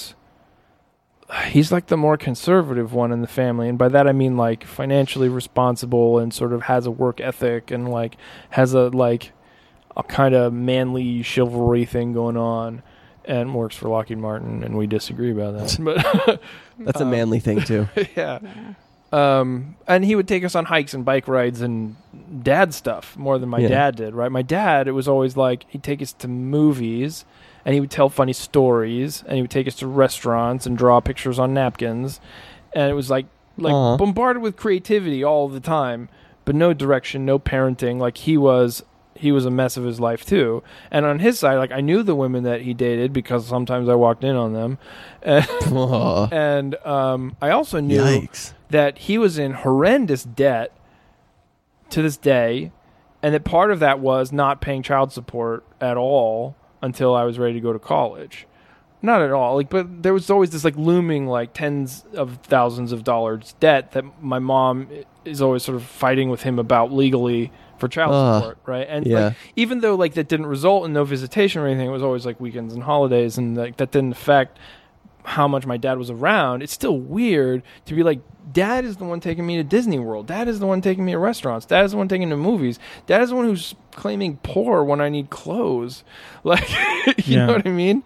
he's like the more conservative one in the family, and by that I mean like financially responsible and sort of has a work ethic and like has a kind of manly chivalry thing going on, and works for Lockheed Martin, and we disagree about that. But That's a manly thing, too. yeah. And he would take us on hikes and bike rides and dad stuff more than my Yeah. dad did, right? My dad, it was always like he'd take us to movies and he would tell funny stories and he would take us to restaurants and draw pictures on napkins. And it was like Aw. bombarded with creativity all the time, but no direction, no parenting. Like he was a mess of his life too. And on his side, like I knew the women that he dated because sometimes I walked in on them. Aw. And I also knew Yikes. that he was in horrendous debt to this day, and that part of that was not paying child support at all until I was ready to go to college. Not at all. But there was always this looming tens of thousands of dollars debt that my mom is always sort of fighting with him about legally for child support, right? And yeah. even though that didn't result in no visitation or anything, it was always weekends and holidays, and that didn't affect how much my dad was around. It's still weird to be like, Dad is the one taking me to Disney World. Dad is the one taking me to restaurants. Dad is the one taking me to movies. Dad is the one who's claiming poor when I need clothes. You Yeah. know what I mean?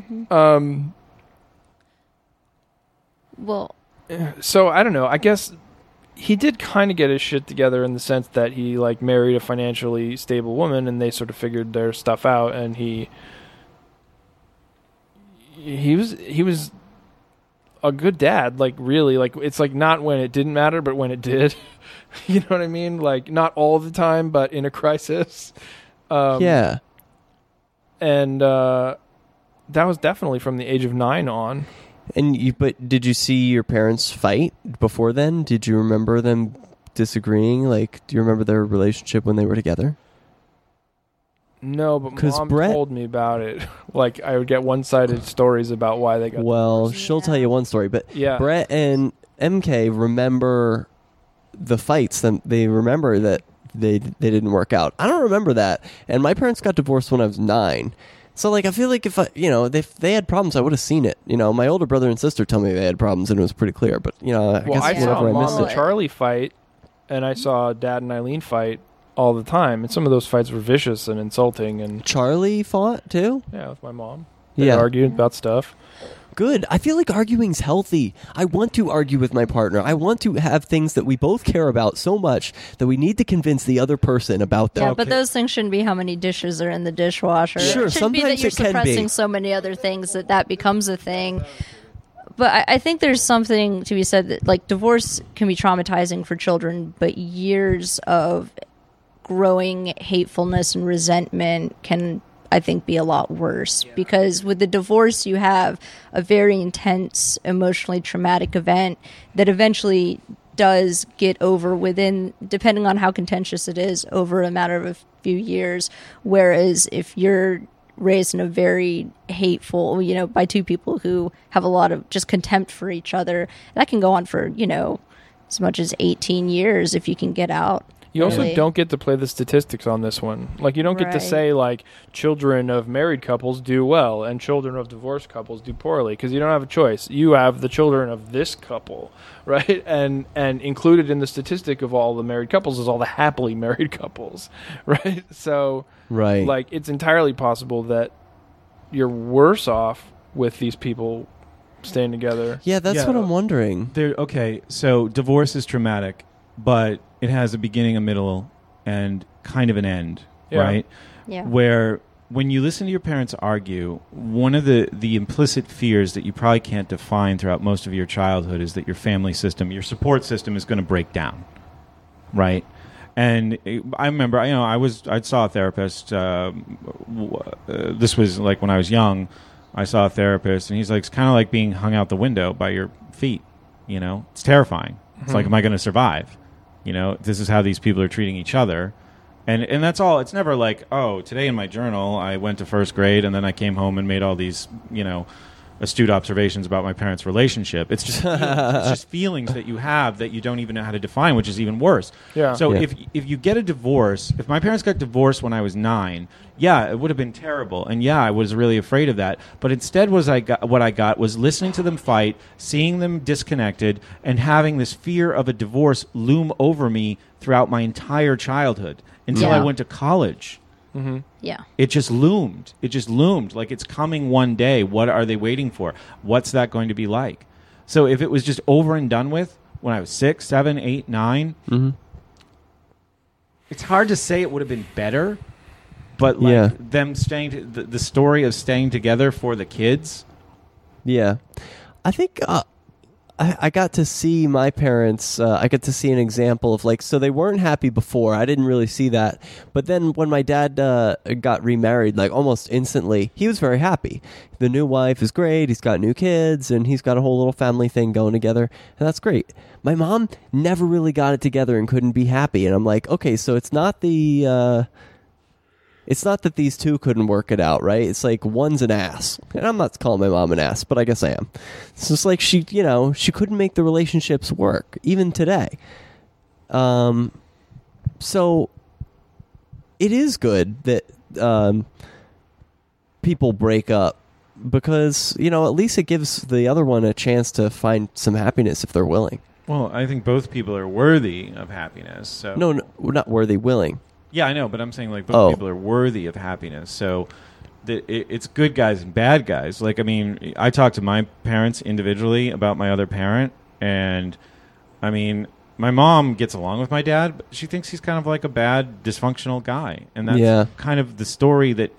Well, So I don't know. I guess he did kind of get his shit together in the sense that he married a financially stable woman, and they sort of figured their stuff out, and he he was a good dad. Like really, like it's like not when it didn't matter, but when it did. You know what I mean? Like not all the time, but in a crisis. Yeah. And that was definitely from the age of 9 on. But did you see your parents fight before then? Did you remember them disagreeing? Like, do you remember their relationship when they were together? No, but 'Cause Mom Brett- told me about it. Like, I would get one-sided stories about why they got Well, divorced. she'll tell you one story, but Yeah. Brett and MK remember the fights. They remember that they didn't work out. I don't remember that. And my parents got divorced when I was 9. So, like, I feel like if they had problems, I would have seen it. You know, my older brother and sister tell me they had problems, and it was pretty clear. But, you know, I Well, guess I saw whenever I Mom missed and it. Charlie fight, and I saw Dad and Eileen fight all the time. And some of those fights were vicious and insulting. And Charlie fought, too? yeah, with my mom. They Yeah. argued about stuff. Good. I feel like arguing's healthy. I want to argue with my partner. I want to have things that we both care about so much that we need to convince the other person about them. Yeah, but those things shouldn't be how many dishes are in the dishwasher. Sure, it shouldn't be that sometimes you're it can be. suppressing so many other things that becomes a thing. But I think there's something to be said that, like, divorce can be traumatizing for children, but years of growing hatefulness and resentment can, I think, be a lot worse. Because with the divorce, you have a very intense, emotionally traumatic event that eventually does get over within, depending on how contentious it is, over a matter of a few years. Whereas if you're raised in a very hateful, by two people who have a lot of just contempt for each other, that can go on for, as much as 18 years if you can get out. You also Really. don't get to play the statistics on this one. Like, you don't get to Right. say, like, children of married couples do well and children of divorced couples do poorly, because you don't have a choice. You have the children of this couple, right? And included in the statistic of all the married couples is all the happily married couples, right? So, Right. like, it's entirely possible that you're worse off with these people staying together. Yeah, that's Yeah. what I'm wondering. Okay, so divorce is traumatic, but it has a beginning, a middle, and kind of an end, Yeah. right? Yeah. Where when you listen to your parents argue, one of the implicit fears that you probably can't define throughout most of your childhood is that your family system, your support system is going to break down, right? And I remember, I saw a therapist. This was like when I was young. I saw a therapist, and he's like, it's kind of like being hung out the window by your feet. It's terrifying. It's like, am I going to survive? This is how these people are treating each other. And that's all. It's never like, oh, today in my journal, I went to first grade, and then I came home and made all these, astute observations about my parents' relationship. It's just it's just feelings that you have that you don't even know how to define, which is even worse. Yeah. So Yeah. if you get a divorce, if my parents got divorced when I was 9, yeah, it would have been terrible, and yeah, I was really afraid of that. But instead, what I got was listening to them fight, seeing them disconnected, and having this fear of a divorce loom over me throughout my entire childhood until Yeah. I went to college. Yeah. It just loomed. Like it's coming one day. What are they waiting for? What's that going to be like? So if it was just over and done with when I was 6, 7, 8, 9, it's hard to say it would have been better. But like Yeah. them staying, the story of staying together for the kids. Yeah. I think I got to see my parents, I got to see an example of so they weren't happy before. I didn't really see that. But then when my dad got remarried, almost instantly, he was very happy. The new wife is great. He's got new kids, and he's got a whole little family thing going together. And that's great. My mom never really got it together and couldn't be happy. And I'm like, okay, so it's not it's not that these two couldn't work it out, right? It's like one's an ass. And I'm not calling my mom an ass, but I guess I am. It's just like she couldn't make the relationships work, even today. So it is good that people break up because, at least it gives the other one a chance to find some happiness if they're willing. Well, I think both people are worthy of happiness. So No, we're not worthy, willing. Yeah, I know, but I'm saying both people are worthy of happiness. So it's good guys and bad guys. I talked to my parents individually about my other parent, and my mom gets along with my dad, but she thinks he's kind of like a bad, dysfunctional guy. And that's kind of the story that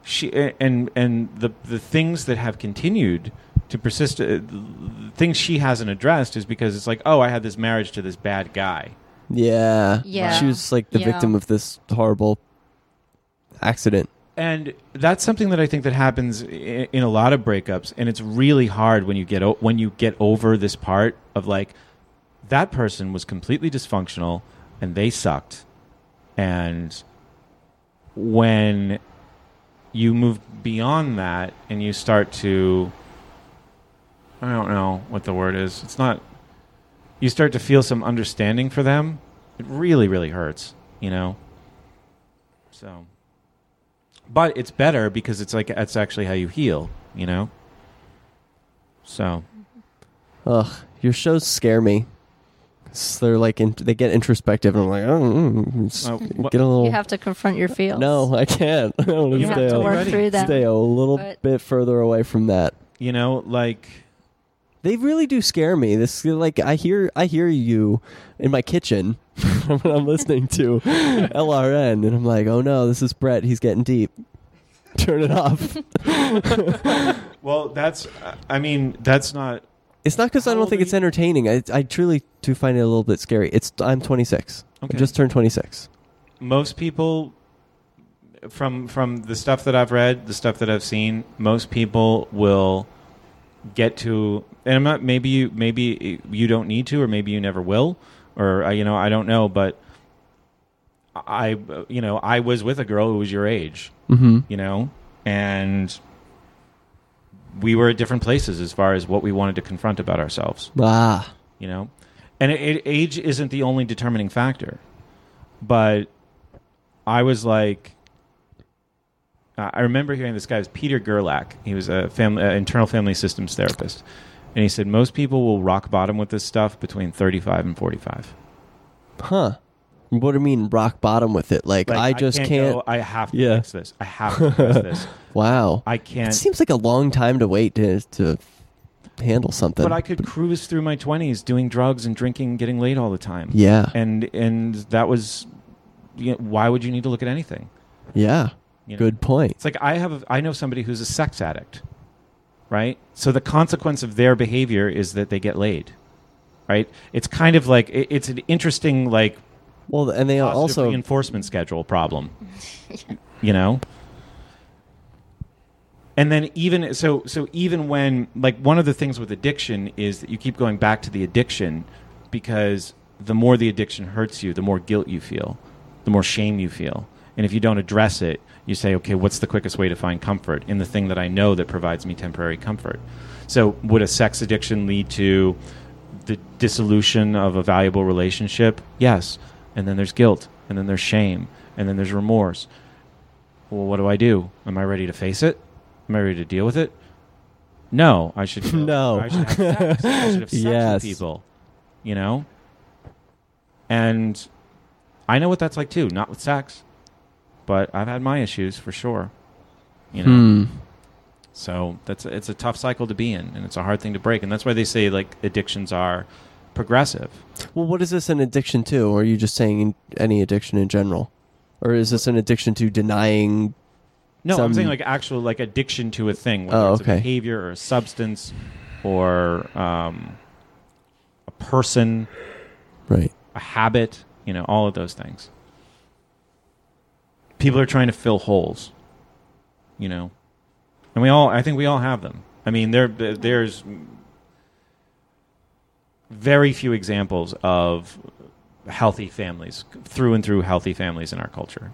the things that have continued to persist, things she hasn't addressed is because it's like, oh, I had this marriage to this bad guy. Yeah. Yeah. She was like the Yeah. victim of this horrible accident. And that's something that I think that happens in a lot of breakups, and it's really hard when you get over this part of like, that person was completely dysfunctional and they sucked. And when you move beyond that and you start to, I don't know what the word is. It's not, you start to feel some understanding for them. It really, really hurts, you know? So, but it's better because it's like, it's actually how you heal, you know? So. Ugh, your shows scare me. 'Cause they're like they get introspective, and I'm like, get a little. You have to confront your feels. No, I can't. I want You to have to work through them. stay a little But- bit further away from that. You know, like, They really do scare me. This like I hear you in my kitchen when I'm listening to LRN, and I'm like, oh no, this is Brett. He's getting deep. Turn it off. well, that's not. It's not because I How don't old think are it's you? entertaining. I truly do find it a little bit scary. I'm 26. Okay. I just turned 26. Most people, from the stuff that I've read, the stuff that I've seen, most people will get to, and I'm not, maybe you don't need to, or maybe you never will, or I don't know, but I was with a girl who was your age, Mm-hmm. And we were at different places as far as what we wanted to confront about ourselves, Ah. and age isn't the only determining factor, but I was like, I remember hearing this guy was Peter Gerlach. He was a internal family systems therapist. And he said most people will rock bottom with this stuff between 35 and 45. Huh. What do you mean rock bottom with it? Like I just can't. go, I have to Yeah. fix this. I have to fix this. Wow. I It can't. seems like a long time to wait to handle something. But I could cruise through my 20s doing drugs and drinking and getting laid all the time. Yeah. And that was, why would you need to look at anything? Yeah. You know? Good point. It's like I know somebody who's a sex addict, right? So the consequence of their behavior is that they get laid, right? It's kind of like it's an interesting like Well, and they positive also reinforcement schedule problem, And then even so even when like one of the things with addiction is that you keep going back to the addiction because the more the addiction hurts you, the more guilt you feel, the more shame you feel. And if you don't address it, you say, okay, what's the quickest way to find comfort in the thing that I know that provides me temporary comfort? So would a sex addiction lead to the dissolution of a valuable relationship? Yes. And then there's guilt, and then there's shame, and then there's remorse. Well, what do? Am I ready to face it? Am I ready to deal with it? No. I should No. I should have sex. I should have sex Yes. with people. And I know what that's like too, not with sex. But I've had my issues for sure. So it's a tough cycle to be in, and it's a hard thing to break. And that's why they say like addictions are progressive. Well, what is this an addiction to? Or are you just saying any addiction in general? Or is this an addiction to denying? No, some- I'm saying like actual like addiction to a thing, whether Oh, it's okay. a behavior or a substance or a person, Right. a habit, all of those things. People are trying to fill holes, and I think we all have them. I mean, there's very few examples of healthy families, through and through healthy families in our culture.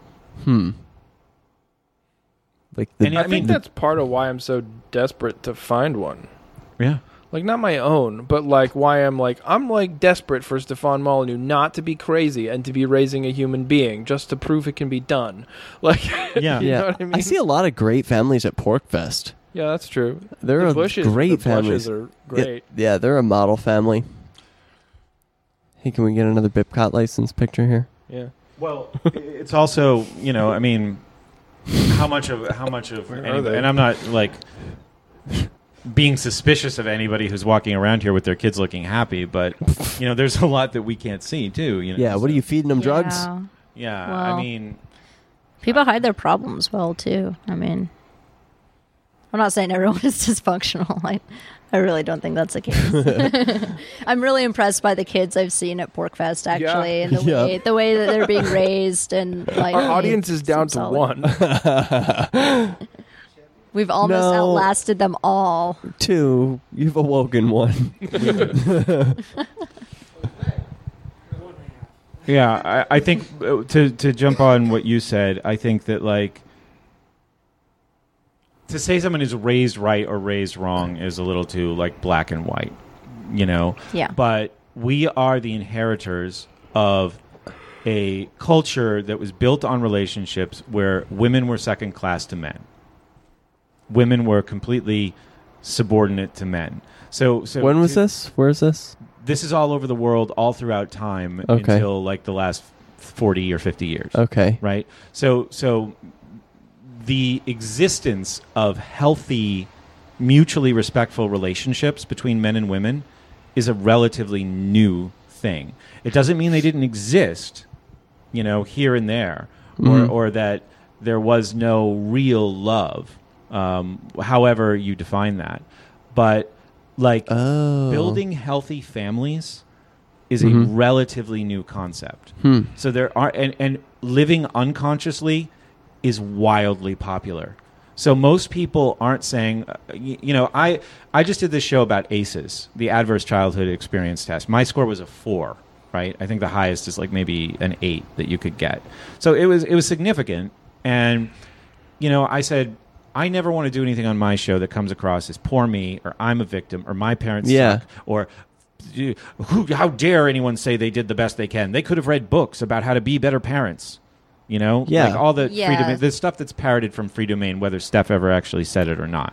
Like And I I think mean- that's part of why I'm so desperate to find one. Yeah. Like, not my own, but like why I'm desperate for Stefan Molyneux not to be crazy and to be raising a human being just to prove it can be done. Like, Yeah. you know what I mean? see a lot of great families at Porkfest. Yeah, that's true. There The are Bushes, great the families. Bushes are great. Yeah, they're a model family. Hey, can we get another Bipcot license picture here? Yeah. Well, it's also, I mean, how much of Where are anybody, they? and I'm not like being suspicious of anybody who's walking around here with their kids looking happy, but there's a lot that we can't see too. Yeah, what are you feeding them drugs? Yeah, Well, I mean, people hide their problems well too. I mean, I'm not saying everyone is dysfunctional. I really don't think that's the case. I'm really impressed by the kids I've seen at PorkFest, actually, and the way that they're being raised. And like, Our audience is down to solid. 1. We've almost outlasted them all. 2. You've awoken 1. Yeah, I think to jump on what you said, I think that like to say someone is raised right or raised wrong is a little too like black and white, you know? Yeah. But we are the inheritors of a culture that was built on relationships where women were second class to men. Women were completely subordinate to men. So when was this? Where is this? This is all over the world, all throughout time until like the last 40 or 50 years. Okay. Right? So the existence of healthy, mutually respectful relationships between men and women is a relatively new thing. It doesn't mean they didn't exist, you know, here and there, or that there was no real love, however you define that. But like building healthy families is a relatively new concept. So there are and living unconsciously is wildly popular. So most people aren't saying, you know, I just did this show about ACEs, the Adverse Childhood Experience Test. My score was a 4, right? I think the highest is like maybe an 8 that you could get. So it was significant. And, you know, I said, I never want to do anything on my show that comes across as poor me or I'm a victim or my parents suck or how dare anyone say they did the best they can. They could have read books about how to be better parents. You know, like all the free domain, the stuff that's parroted from Free Domain, whether Steph ever actually said it or not.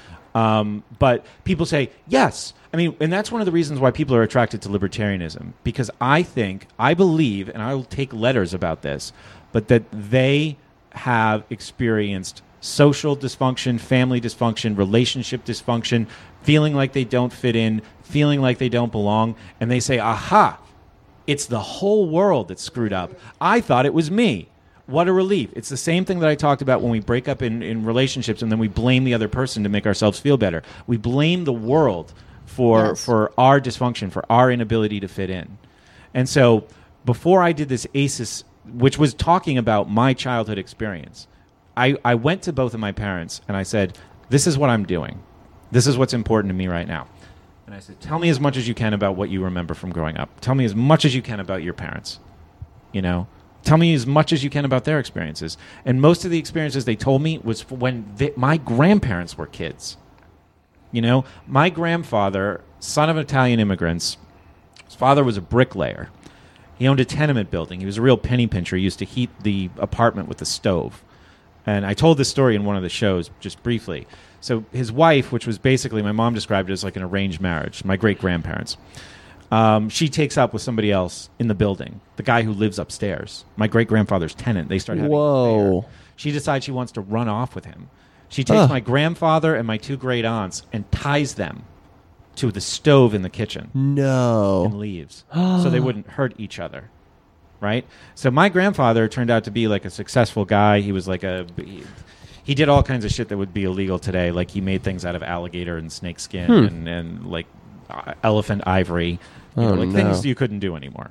But people say, yes. I mean, and that's one of the reasons why people are attracted to libertarianism, because I believe, and I will take letters about this, but that they have experienced social dysfunction, family dysfunction, relationship dysfunction, feeling like they don't fit in, feeling like they don't belong, and they say, aha, it's the whole world that's screwed up. I thought it was me. What a relief. It's the same thing that I talked about when we break up in relationships and then we blame the other person to make ourselves feel better. We blame the world for our dysfunction, for our inability to fit in. And so before I did this ACEs, which was talking about my childhood experience, I went to both of my parents and I said, this is what I'm doing. This is what's important to me right now. And I said, tell me as much as you can about what you remember from growing up. Tell me as much as you can about your parents. You know? Tell me as much as you can about their experiences. And most of the experiences they told me was when my grandparents were kids. You know? My grandfather, son of Italian immigrants, his father was a bricklayer. He owned a tenement building. He was a real penny pincher. He used to heat the apartment with a stove. And I told this story in one of the shows just briefly. So his wife, which was basically, my mom described it as like an arranged marriage, my great-grandparents, she takes up with somebody else in the building, the guy who lives upstairs, my great-grandfather's tenant. They start having an affair. She decides she wants to run off with him. She takes my grandfather and my 2 great aunts and ties them to the stove in the kitchen. No. And leaves. So they wouldn't hurt each other. Right? So my grandfather turned out to be like a successful guy. He was like he did all kinds of shit that would be illegal today. Like he made things out of alligator and snake skin and like elephant ivory. Things you couldn't do anymore.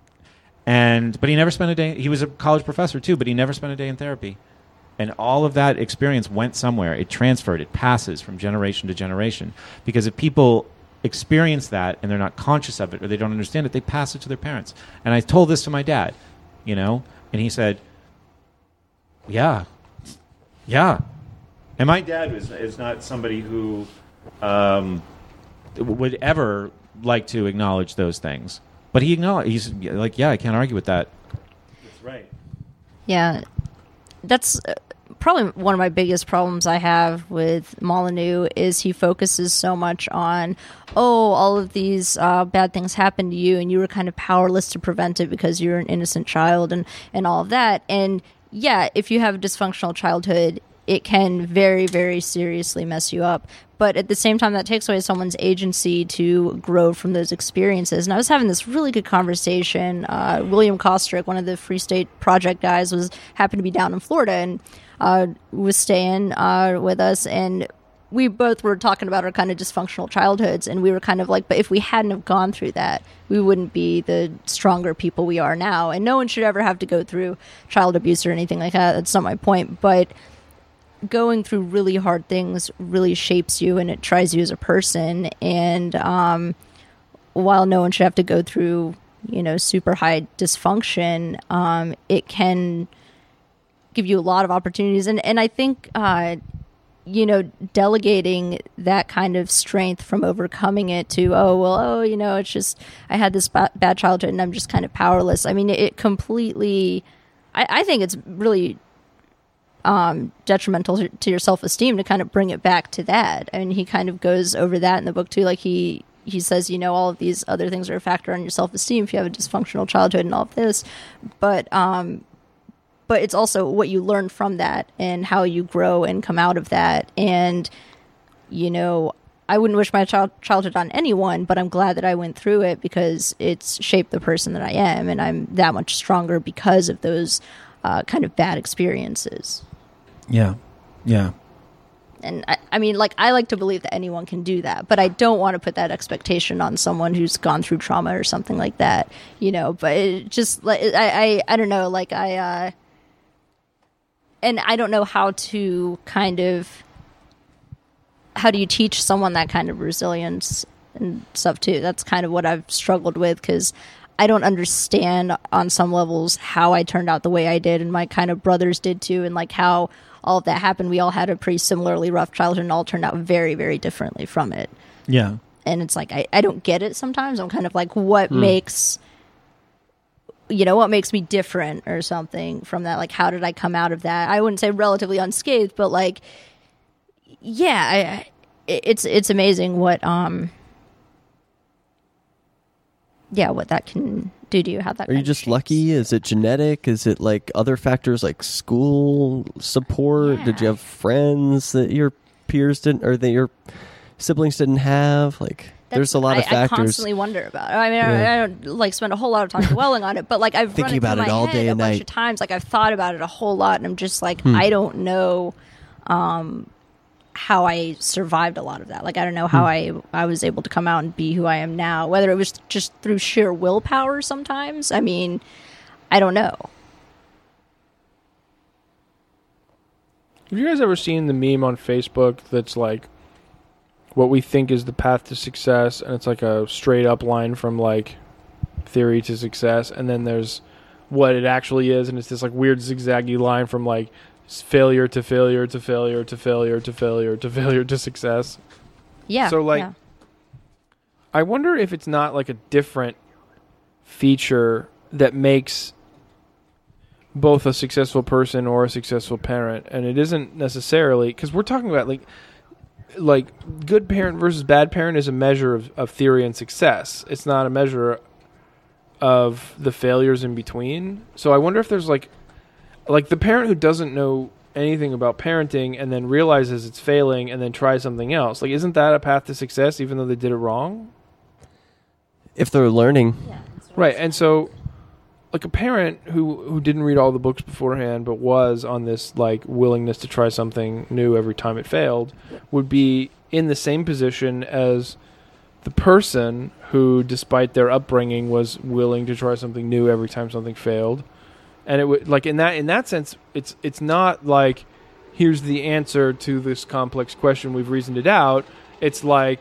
But he never spent a day. He was a college professor too, but he never spent a day in therapy. And all of that experience went somewhere. It transferred. It passes from generation to generation. Because if people experience that and they're not conscious of it or they don't understand it, they pass it to their parents. And I told this to my dad, you know, and he said, yeah. And my dad is not somebody who would ever like to acknowledge those things. But he's like, yeah, I can't argue with that. That's right. Yeah. That's probably one of my biggest problems I have with Molyneux is he focuses so much on, all of these bad things happened to you and you were kind of powerless to prevent it because you're an innocent child and all of that. And yeah, if you have a dysfunctional childhood, it can very, very seriously mess you up. But at the same time, that takes away someone's agency to grow from those experiences. And I was having this really good conversation. William Kostrick, one of the Free State Project guys, happened to be down in Florida and was staying with us. And we both were talking about our kind of dysfunctional childhoods, and we were kind of like, but if we hadn't have gone through that, we wouldn't be the stronger people we are now. And no one should ever have to go through child abuse or anything like that. That's not my point. But going through really hard things really shapes you, and it tries you as a person. And while no one should have to go through, super high dysfunction, it can give you a lot of opportunities. And I think, delegating that kind of strength from overcoming it to, it's just, I had this bad childhood and I'm just kind of powerless. I mean, it completely, I think it's really detrimental to your self-esteem to kind of bring it back to that. I mean, he kind of goes over that in the book too. Like he says, all of these other things are a factor on your self-esteem if you have a dysfunctional childhood and all of this. But it's also what you learn from that and how you grow and come out of that. And, I wouldn't wish my childhood on anyone, but I'm glad that I went through it because it's shaped the person that I am. And I'm that much stronger because of those kind of bad experiences. Yeah. Yeah. And I mean, I like to believe that anyone can do that, but I don't want to put that expectation on someone who's gone through trauma or something like that, but it just, I don't know, and I don't know how to how do you teach someone that kind of resilience and stuff too? That's kind of what I've struggled with, because I don't understand on some levels how I turned out the way I did, and my kind of brothers did too, and how all of that happened. We all had a pretty similarly rough childhood and all turned out very, very differently from it. Yeah. And it's I don't get it sometimes. I'm kind of what makes... what makes me different or something from that? How did I come out of that? I wouldn't say relatively unscathed, but it's amazing what what that can do to you. How that are you just shapes. Lucky? Is it genetic? Is it other factors like school support? Yeah. Did you have friends that your peers didn't, or that your siblings didn't have? There's a lot of factors. I constantly wonder about it. I mean, I don't spend a whole lot of time dwelling on it, but I've thinking run it about through it my all head day a and bunch night. of times. I've thought about it a whole lot, and I'm just I don't know how I survived a lot of that. I don't know how I was able to come out and be who I am now. Whether it was just through sheer willpower sometimes. I mean, I don't know. Have you guys ever seen the meme on Facebook that's what we think is the path to success, and it's a straight up line from theory to success, and then there's what it actually is, and it's this weird zigzaggy line from failure to failure to failure to failure to failure to failure to success. Yeah. So yeah. I wonder if it's not a different feature that makes both a successful person or a successful parent, and it isn't necessarily, because we're talking about good parent versus bad parent is a measure of theory and success. It's not a measure of the failures in between. So I wonder if there's the parent who doesn't know anything about parenting and then realizes it's failing and then tries something else. Isn't that a path to success even though they did it wrong? If they're learning. Yeah. Right. And so a parent who didn't read all the books beforehand but was on this willingness to try something new every time it failed would be in the same position as the person who, despite their upbringing, was willing to try something new every time something failed. And it would in that sense, it's not here's the answer to this complex question, we've reasoned it out. It's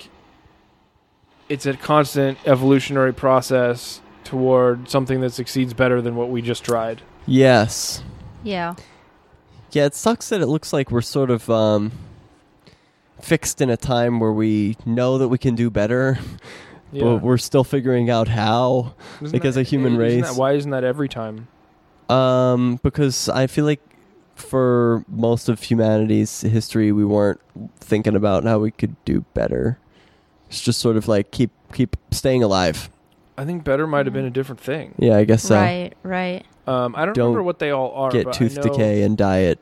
it's a constant evolutionary process toward something that succeeds better than what we just tried. Yes. Yeah. Yeah, it sucks that it looks like we're sort of fixed in a time where we know that we can do better, but we're still figuring out how, as a human race. Why isn't that every time? Because I feel like for most of humanity's history, we weren't thinking about how we could do better. It's just sort of keep staying alive. I think better might have been a different thing. Yeah, I guess so. Right. I don't remember what they all are. Get but tooth I know, decay and diet,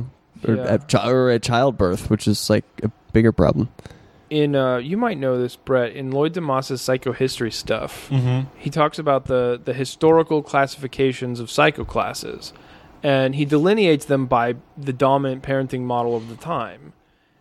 or at childbirth, which is a bigger problem. In you might know this, Brett. In Lloyd DeMoss's psychohistory stuff, he talks about the historical classifications of psychoclasses, and he delineates them by the dominant parenting model of the time.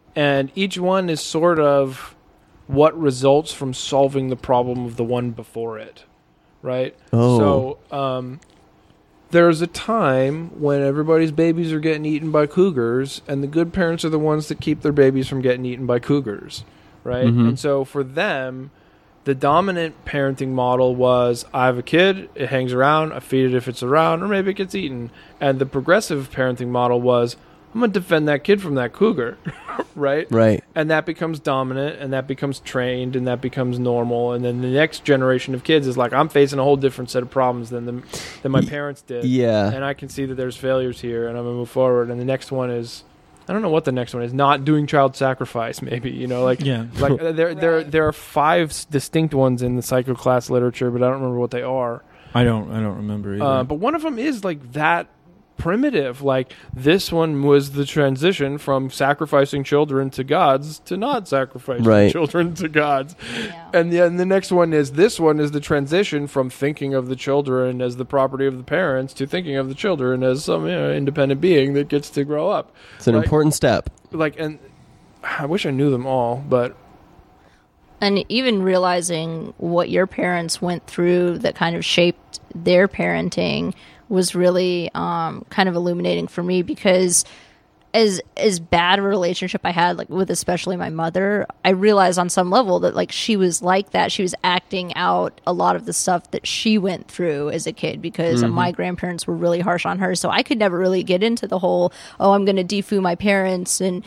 And each one is sort of what results from solving the problem of the one before it, right? Oh. So there's a time when everybody's babies are getting eaten by cougars, and the good parents are the ones that keep their babies from getting eaten by cougars, right? And so for them, the dominant parenting model was, I have a kid, it hangs around, I feed it if it's around, or maybe it gets eaten. And the progressive parenting model was, I'm going to defend that kid from that cougar, right? Right. And that becomes dominant, and that becomes trained, and that becomes normal. And then the next generation of kids is like, I'm facing a whole different set of problems than my parents did. Yeah. And I can see that there's failures here, and I'm going to move forward. And the next one is, I don't know what the next one is, not doing child sacrifice, maybe, like there are 5 distinct ones in the psycho class literature, but I don't remember what they are. I don't remember either. But one of them is like that primitive. Like this one was the transition from sacrificing children to gods to not sacrificing children to gods. Yeah. And the next one is, this one is the transition from thinking of the children as the property of the parents to thinking of the children as some independent being that gets to grow up. It's an important step. And I wish I knew them all, but And even realizing what your parents went through that kind of shaped their parenting was really kind of illuminating for me, because as bad a relationship I had, like with especially my mother, I realized on some level that like she was like that. She was acting out a lot of the stuff that she went through as a kid, because my grandparents were really harsh on her. So I could never really get into the whole, I'm going to defoo my parents and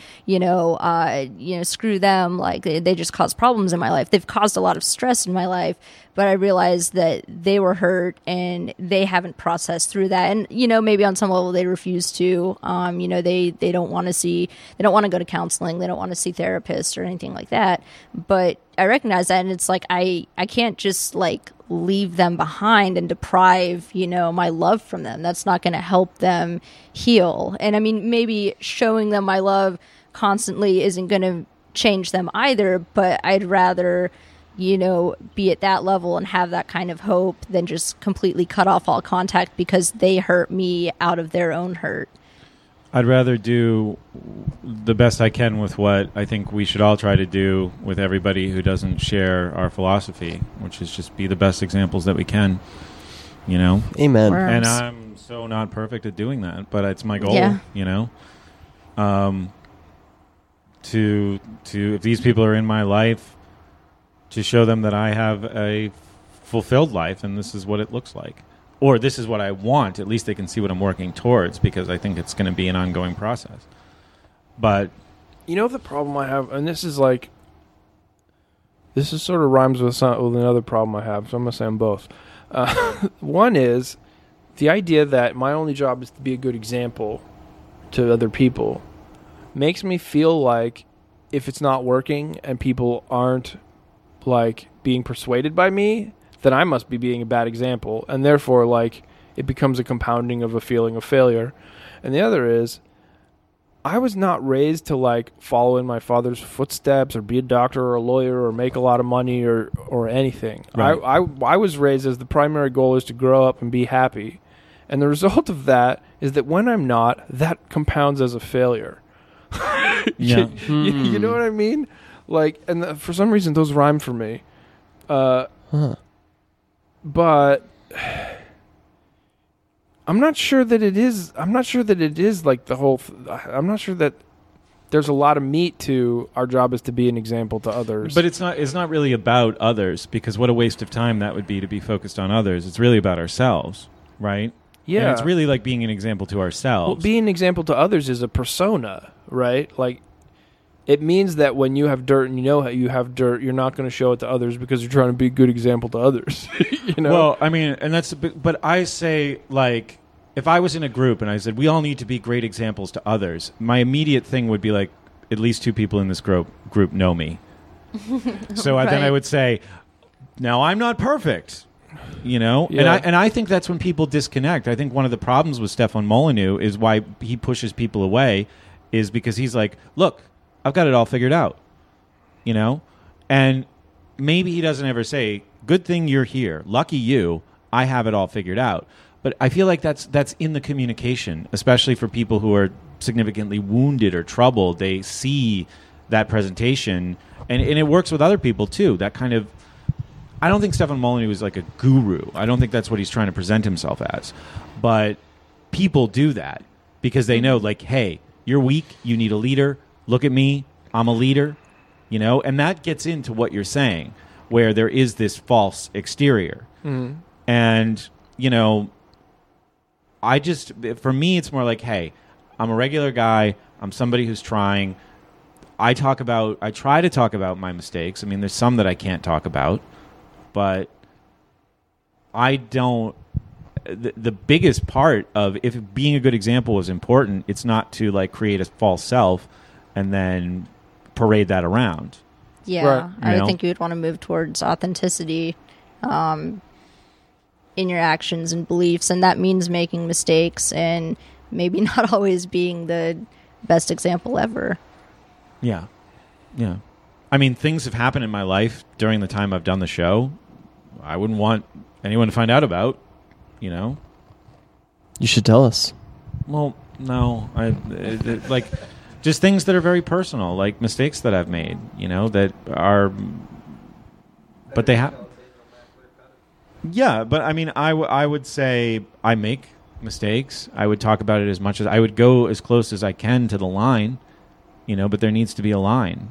screw them. Like they just caused problems in my life. They've caused a lot of stress in my life. But I realized that they were hurt and they haven't processed through that. And, maybe on some level they refuse to. They don't want to go to counseling. They don't want to see therapists or anything like that. But I recognize that, and it's like I can't just like leave them behind and deprive, my love from them. That's not going to help them heal. And I mean, maybe showing them my love constantly isn't going to change them either, but I'd rather be at that level and have that kind of hope than just completely cut off all contact because they hurt me out of their own hurt. I'd rather do the best I can with what I think we should all try to do with everybody who doesn't share our philosophy, which is just be the best examples that we can, Amen. Worms. And I'm so not perfect at doing that, but it's my goal, Yeah. To if these people are in my life, to show them that I have a fulfilled life and this is what it looks like. Or this is what I want. At least they can see what I'm working towards, because I think it's going to be an ongoing process. But the problem I have, and this is sort of rhymes with another problem I have, so I'm going to say them both. One is the idea that my only job is to be a good example to other people makes me feel like if it's not working and people aren't like being persuaded by me, then I must be being a bad example, and therefore like it becomes a compounding of a feeling of failure. And the other is, I was not raised to like follow in my father's footsteps or be a doctor or a lawyer or make a lot of money or anything. Right. I was raised as the primary goal is to grow up and be happy, and the result of that is that when I'm not, that compounds as a failure. Yeah. You know what I mean? Like, and for some reason, those rhyme for me. But I'm not sure that it is. I'm not sure that it is like the whole. I'm not sure that there's a lot of meat to our job is to be an example to others. But it's not really about others, because what a waste of time that would be to be focused on others. It's really about ourselves, right? Yeah, and it's really like being an example to ourselves. Well, being an example to others is a persona, right? Like, it means that when you have dirt and you have dirt, you're not going to show it to others because you're trying to be a good example to others. Well, I mean, and that's but I say, like, if I was in a group and I said we all need to be great examples to others, my immediate thing would be like, at least 2 people in this group know me. So then I would say, now I'm not perfect. Yeah. And I think that's when people disconnect. I think one of the problems with Stefan Molyneux is why he pushes people away, is because he's like, look, I've got it all figured out, and maybe he doesn't ever say, good thing you're here, lucky you, I have it all figured out. But I feel like that's in the communication, especially for people who are significantly wounded or troubled. They see that presentation, and it works with other people too. That kind of, I don't think Stefan Molyneux was like a guru. I don't think that's what he's trying to present himself as. But people do that because they know, like, hey, you're weak. You need a leader. Look at me. I'm a leader. You know, and that gets into what you're saying, where there is this false exterior. Mm-hmm. And, you know, for me, it's more like, hey, I'm a regular guy. I'm somebody who's trying. I try to talk about my mistakes. I mean, there's some that I can't talk about. But I don't. The biggest part of if being a good example is important, it's not to like create a false self and then parade that around. Yeah, Right. I You know? would think you would want to move towards authenticity in your actions and beliefs, and that means making mistakes and maybe not always being the best example ever. Yeah. Yeah. I mean, things have happened in my life during the time I've done the show I wouldn't want anyone to find out about, you know? You should tell us. Well, no. Like, just things that are very personal, like mistakes that I've made, you know, that are... But they have... Yeah, but I mean, I would say I make mistakes. I would talk about it as much as... I would go as close as I can to the line, you know, but there needs to be a line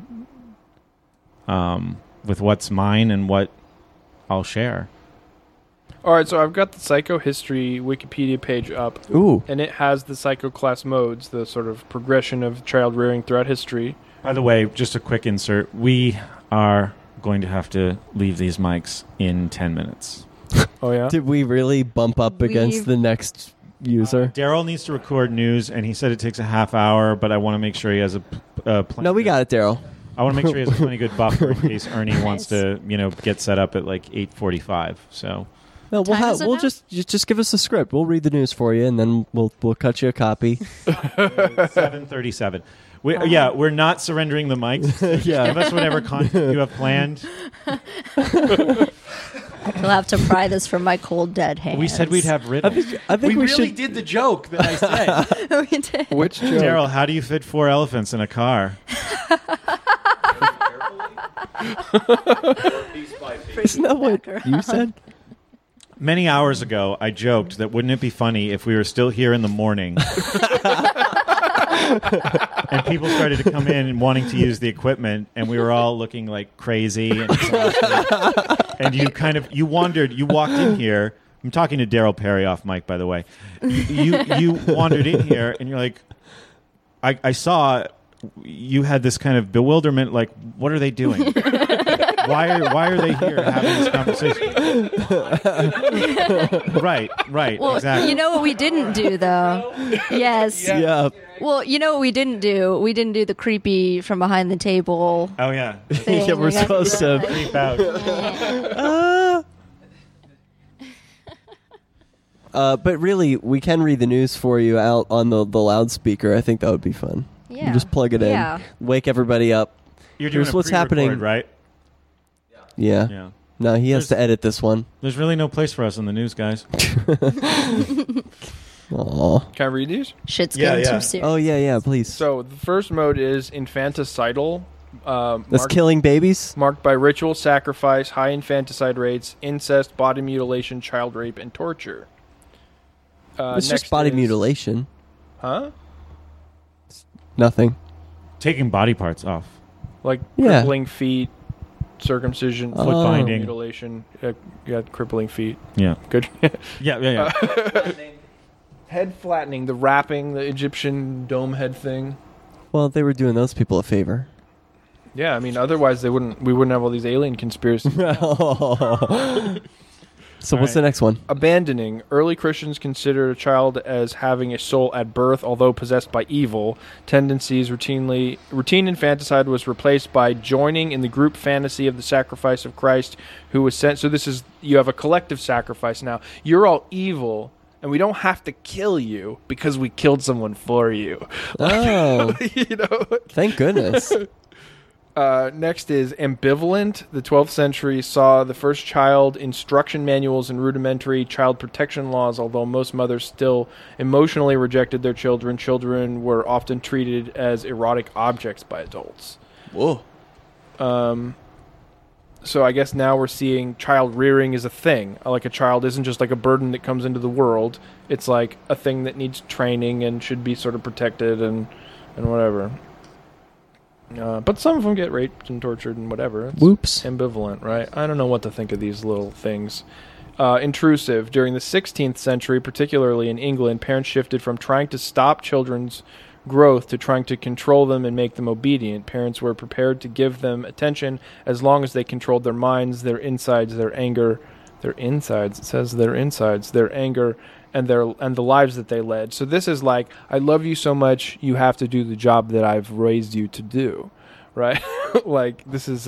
with what's mine and what I'll share. All right, so I've got the psychohistory Wikipedia page up, Ooh. and it has the psycho class modes, the sort of progression of child rearing throughout history. By the way, just a quick insert. We are going to have to leave these mics in 10 minutes. Oh, yeah? Did we really bump up against We've- the next user? Daryl needs to record news, and he said it takes a half hour, but I want to make sure he has a No, we got it, Daryl. I want to make sure he has a plenty good buffer in case Ernie wants to, you know, get set up at like 8:45. So No, Time is it we'll now? just give us a script. We'll read the news for you, and then we'll cut you a copy. 7:37. Yeah, we're not surrendering the mics. Just Yeah. give us whatever content you have planned. You'll have to pry this from my cold dead hands. We said we'd have written. I think we should. did the joke that I said. We did. Which joke? Daryl, how do you fit 4 elephants in a car? Isn't that what you said? Many hours ago, I joked that wouldn't it be funny if we were still here in the morning and people started to come in and wanting to use the equipment, and we were all looking like crazy. And you walked in here. I'm talking to Daryl Perry off mic, by the way. You wandered in here, and you're like, I saw you had this kind of bewilderment, like, what are they doing? Why are they here having this conversation? Right, Well, exactly. you know what we didn't do, though? Yes. Yeah. Well, you know what we didn't do? We didn't do the creepy from behind the table Oh yeah, thing. Yeah, we're Like, supposed to. creep out. But really, we can read the news for you out on the loudspeaker. I think that would be fun. Yeah. You just plug it Yeah. in, wake everybody up. You're doing Here's a what's pre-record, happening. right? Yeah. Yeah. No, he has There's- to edit this one. There's really no place for us in the news, guys. Aw. Can I read these? Shit's Yeah, getting yeah. too serious. Oh yeah, please. So the first mode is infanticidal. That's marked, killing babies. marked by ritual sacrifice, high infanticide rates, incest, body mutilation, child rape, and torture. It's next just body is- mutilation. Huh? Nothing. Taking body parts off. Like Yeah. crippling feet, circumcision, Foot binding. mutilation. Yeah, crippling feet. Yeah, Good. yeah. Head flattening, the wrapping, the Egyptian dome head thing. Well, they were doing those people a favor. Yeah, I mean, otherwise we wouldn't have all these alien conspiracies. So what's the next one? Abandoning. Early Christians considered a child as having a soul at birth, although possessed by evil tendencies. Routine infanticide was replaced by joining in the group fantasy of the sacrifice of Christ, who was sent. So you have a collective sacrifice now. You're all evil, and we don't have to kill you because we killed someone for you. Oh, You know. thank goodness. Next is ambivalent. The 12th century saw the first child instruction manuals and rudimentary child protection laws, although most mothers still emotionally rejected their children. Children were often treated as erotic objects by adults. Whoa. So I guess now we're seeing child rearing is a thing. Like a child isn't just like a burden that comes into the world. It's like a thing that needs training and should be sort of protected and whatever. But some of them get raped and tortured and whatever. It's Whoops. ambivalent, right? I don't know what to think of these little things. Intrusive. During the 16th century, particularly in England, parents shifted from trying to stop children's growth to trying to control them and make them obedient. Parents were prepared to give them attention as long as they controlled their minds, their insides, their anger, their insides. It says their insides, their anger, and the lives that they led. So this is like, I love you so much, you have to do the job that I've raised you to do, right? Like this is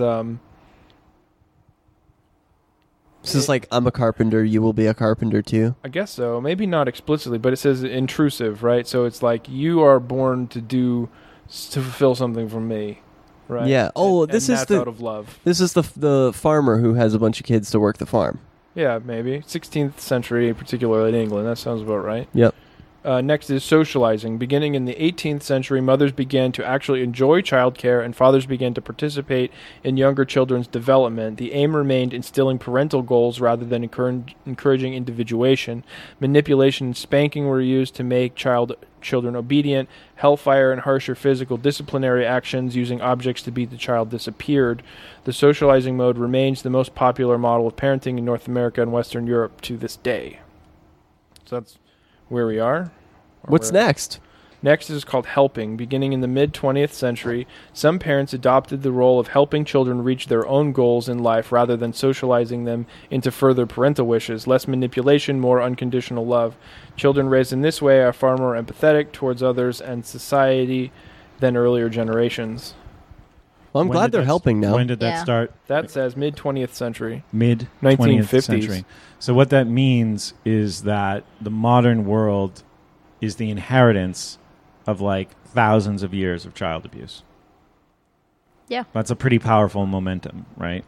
This is like, I'm a carpenter, you will be a carpenter too. I guess so. Maybe not explicitly, but it says intrusive, right? So it's like you are born to fulfill something from me, right? Yeah. Oh, And this is that's the out of love. This is the farmer who has a bunch of kids to work the farm. Yeah, maybe 16th century, particularly in England. That sounds about right. Yep. Next is socializing. Beginning in the 18th century, mothers began to actually enjoy childcare and fathers began to participate in younger children's development. The aim remained instilling parental goals rather than encouraging individuation. Manipulation and spanking were used to make children obedient. Hellfire and harsher physical disciplinary actions using objects to beat the child disappeared. The socializing mode remains the most popular model of parenting in North America and Western Europe to this day. So that's where we are. What's next? Next is called helping. Beginning in the mid-20th century, some parents adopted the role of helping children reach their own goals in life rather than socializing them into further parental wishes. Less manipulation, more unconditional love. Children raised in this way are far more empathetic towards others and society than earlier generations. Well, I'm When glad did they're that helping now. When did that Yeah. start? That says mid-20th century. Mid 1950s. 20th century. So what that means is that the modern world is the inheritance of like thousands of years of child abuse. Yeah. That's a pretty powerful momentum, right?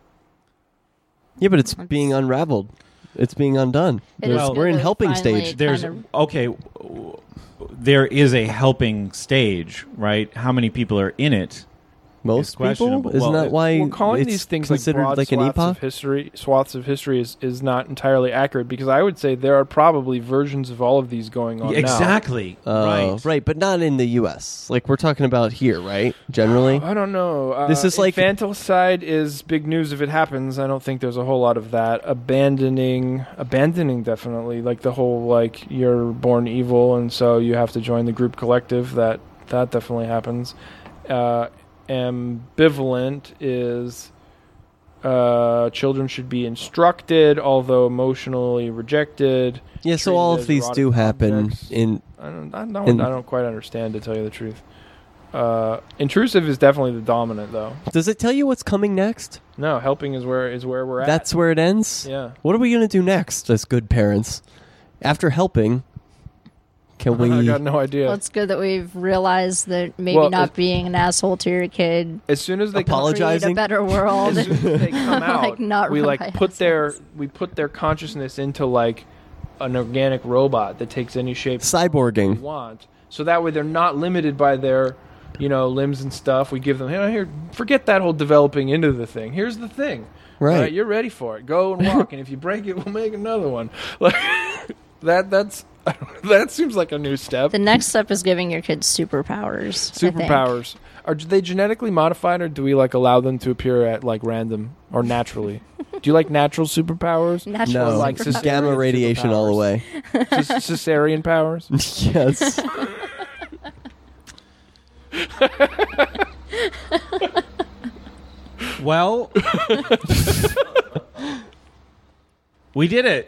Yeah, but it's being unraveled. It's being undone. It is Well, good we're in to helping finally stage. There's kind there is a helping stage, right? How many people are in it? Most people? questionable. Isn't Well, that why Well, calling it's these things like considered broad like an epoch? swaths of history is not entirely accurate because I would say there are probably versions of all of these going on now. Exactly. Right, but not in the U.S. Like we're talking about here, right? Generally, I don't know. This is like- infanticide is big news if it happens. I don't think there's a whole lot of that. Abandoning definitely. Like the whole like you're born evil and so you have to join the group collective. That definitely happens. Ambivalent is children should be instructed, although emotionally rejected. yeah. So treated all as of these erotic do happen objects. in. I don't quite understand, to tell you the truth. Intrusive is definitely the dominant, though. Does it tell you what's coming next? No, helping is where we're at. That's where it ends. Yeah. What are we gonna do next as good parents? After helping, can we? I got no idea. Well, it's good that we've realized that maybe Well, not being an asshole to your kid as soon as they Apologize. create a better world. as soon as they come out, Like, not we rely like on put their themselves. consciousness into like an organic robot that takes any shape we Cyborging. want. So that way they're not limited by their, limbs and stuff. We give them here. Forget that whole developing into the thing. Here's the thing. Right. You're ready for it. Go and walk, and if you break it, we'll make another one. Like that seems like a new step. The next step is giving your kids superpowers. I think. Superpowers. Are they genetically modified, or do we like allow them to appear at like random or naturally? Do you like natural superpowers? Natural No, like superpowers. gamma cesarean radiation all the way. Cesarean powers? Yes. Well, we did it.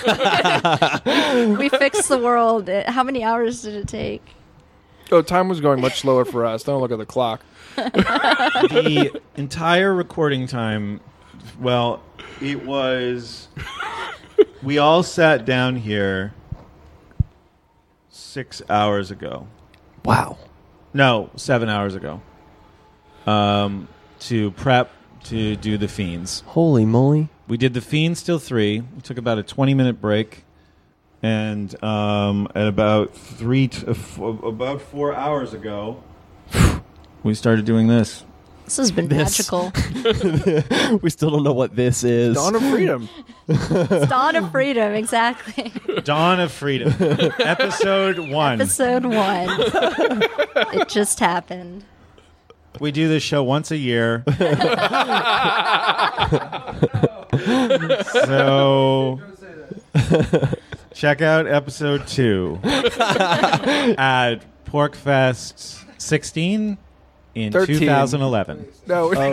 We fixed the world. How many hours did it take? Oh, time was going much slower for us. Don't look at the clock. The entire recording time, well, it was. We all sat down here 6 hours ago. Wow. No, 7 hours ago. To prep to do the Fiends. Holy moly. We did the Fiends till 3. We took about a 20-minute break. And at about 4 hours ago, we started doing this. This has been magical. We still don't know what this is. Dawn of Freedom. It's Dawn of Freedom, exactly. Dawn of Freedom, episode 1. Episode 1. It just happened. We do this show once a year. So check out episode 2 at PorkFest 16 in 13. 2011. No, Oh,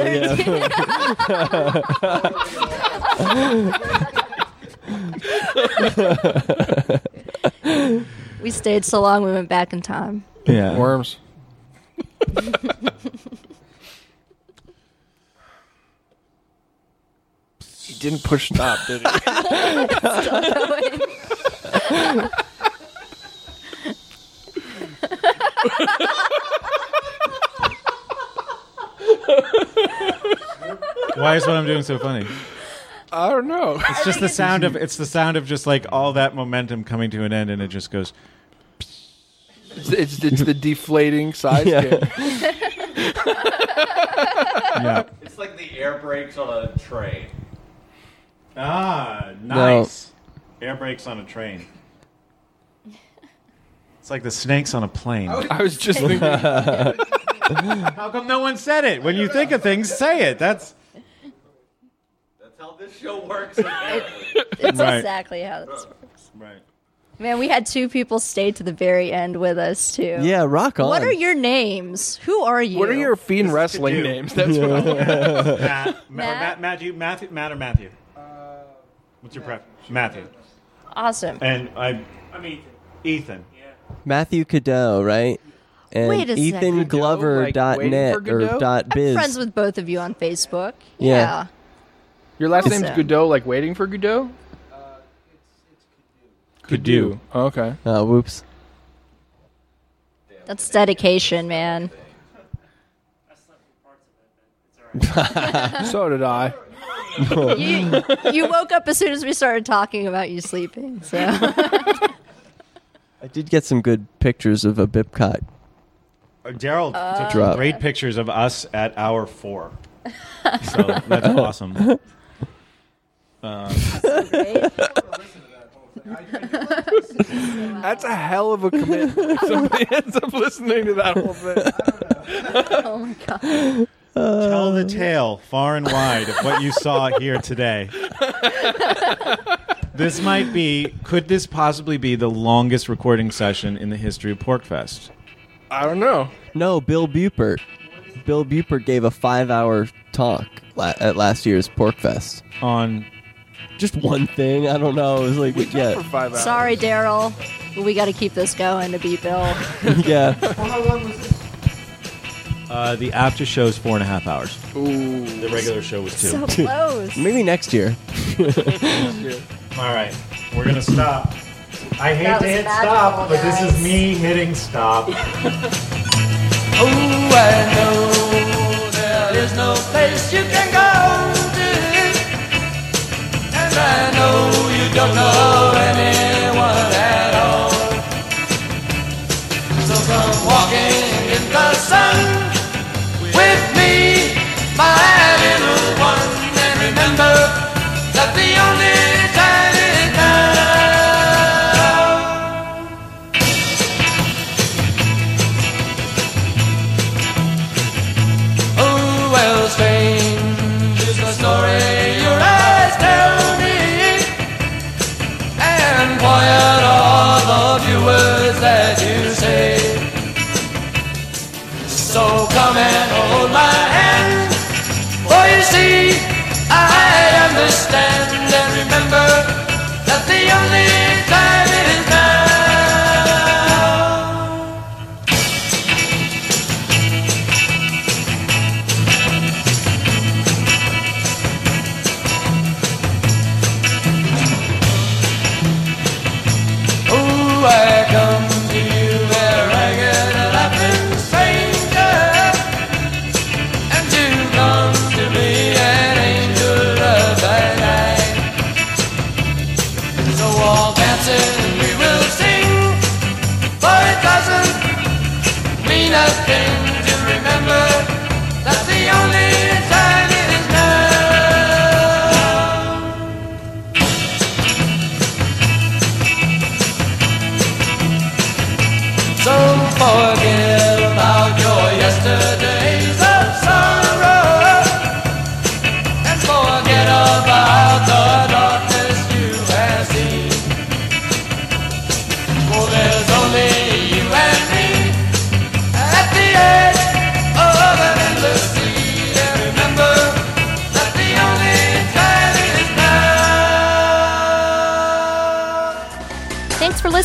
yeah. We stayed so long we went back in time. Yeah. worms. He didn't push stop, did he? Why is what I'm doing so funny? I don't know. It's just the sound of just like all that momentum coming to an end, and it just goes. It's the deflating size Yeah. kick. Yeah. It's like the air brakes on a train. Ah, nice. Air brakes on a train. It's like the snakes on a plane. I was just thinking. How come no one said it? When you think of things, say it. That's That's how this show works. It's Right. exactly how this works. right. Man, we had 2 people stay to the very end with us, too. Yeah, rock on. What are your names? Who are you? What are your fiend wrestling do. names? That's what I want. Matt, Matt, or Matthew? What's your preference? Matthew. Awesome. And I'm Ethan. Matthew Cadeau, right? And Wait a second. EthanGlover.net Like, waiting for or Godot? dot I'm .biz. friends with both of you on Facebook. Yeah. Your last name's Awesome. Godot, like waiting for Godot? Godot. Oh, okay. Oh, whoops. That's dedication, man. So did I. You woke up as soon as we started talking about you sleeping. So I did get some good pictures of a Bipcot. Daryl took Drop. great pictures of us at hour 4. So that's awesome. great. That's a hell of a commitment. If somebody ends up listening to that whole thing. Oh my god. Tell the tale far and wide of what you saw here today. Could this possibly be the longest recording session in the history of PorkFest? I don't know. No, Bill Bupert. Bill Bupert gave a 5-hour talk at last year's PorkFest. On Just one thing. I don't know. It was like, For yeah. 5 hours. Sorry, Daryl. But we got to keep this going to beat Bill. Yeah. How long was this? the after show's 4.5 hours. Ooh. The regular show was 2. So close. Maybe next year. All right, we're gonna stop. I hate That to was hit magical, stop, but this is guys. me hitting stop. Oh, I know there is no place you can go to, and I know you don't know anyone at all. So come walking in the sun with me, my little one, and remember that the only time is now. Oh, well, strange is the story your eyes tell me, and quiet all the few words that you say. So come and hold my hand, for you see, I understand, and remember that the only time is now. Oh, I come to you a ragged, laughing stranger, and you come to me an angel of thy night. So walk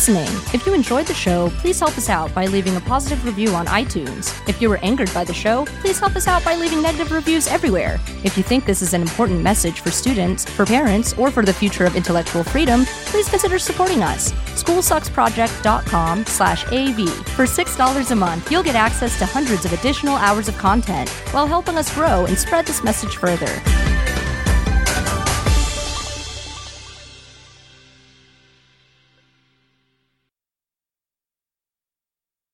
listening. If you enjoyed the show, please help us out by leaving a positive review on iTunes. If you were angered by the show, please help us out by leaving negative reviews everywhere. If you think this is an important message for students, for parents, or for the future of intellectual freedom, please consider supporting us. SchoolSucksProject.com/AV. For $6 a month, you'll get access to hundreds of additional hours of content while helping us grow and spread this message further.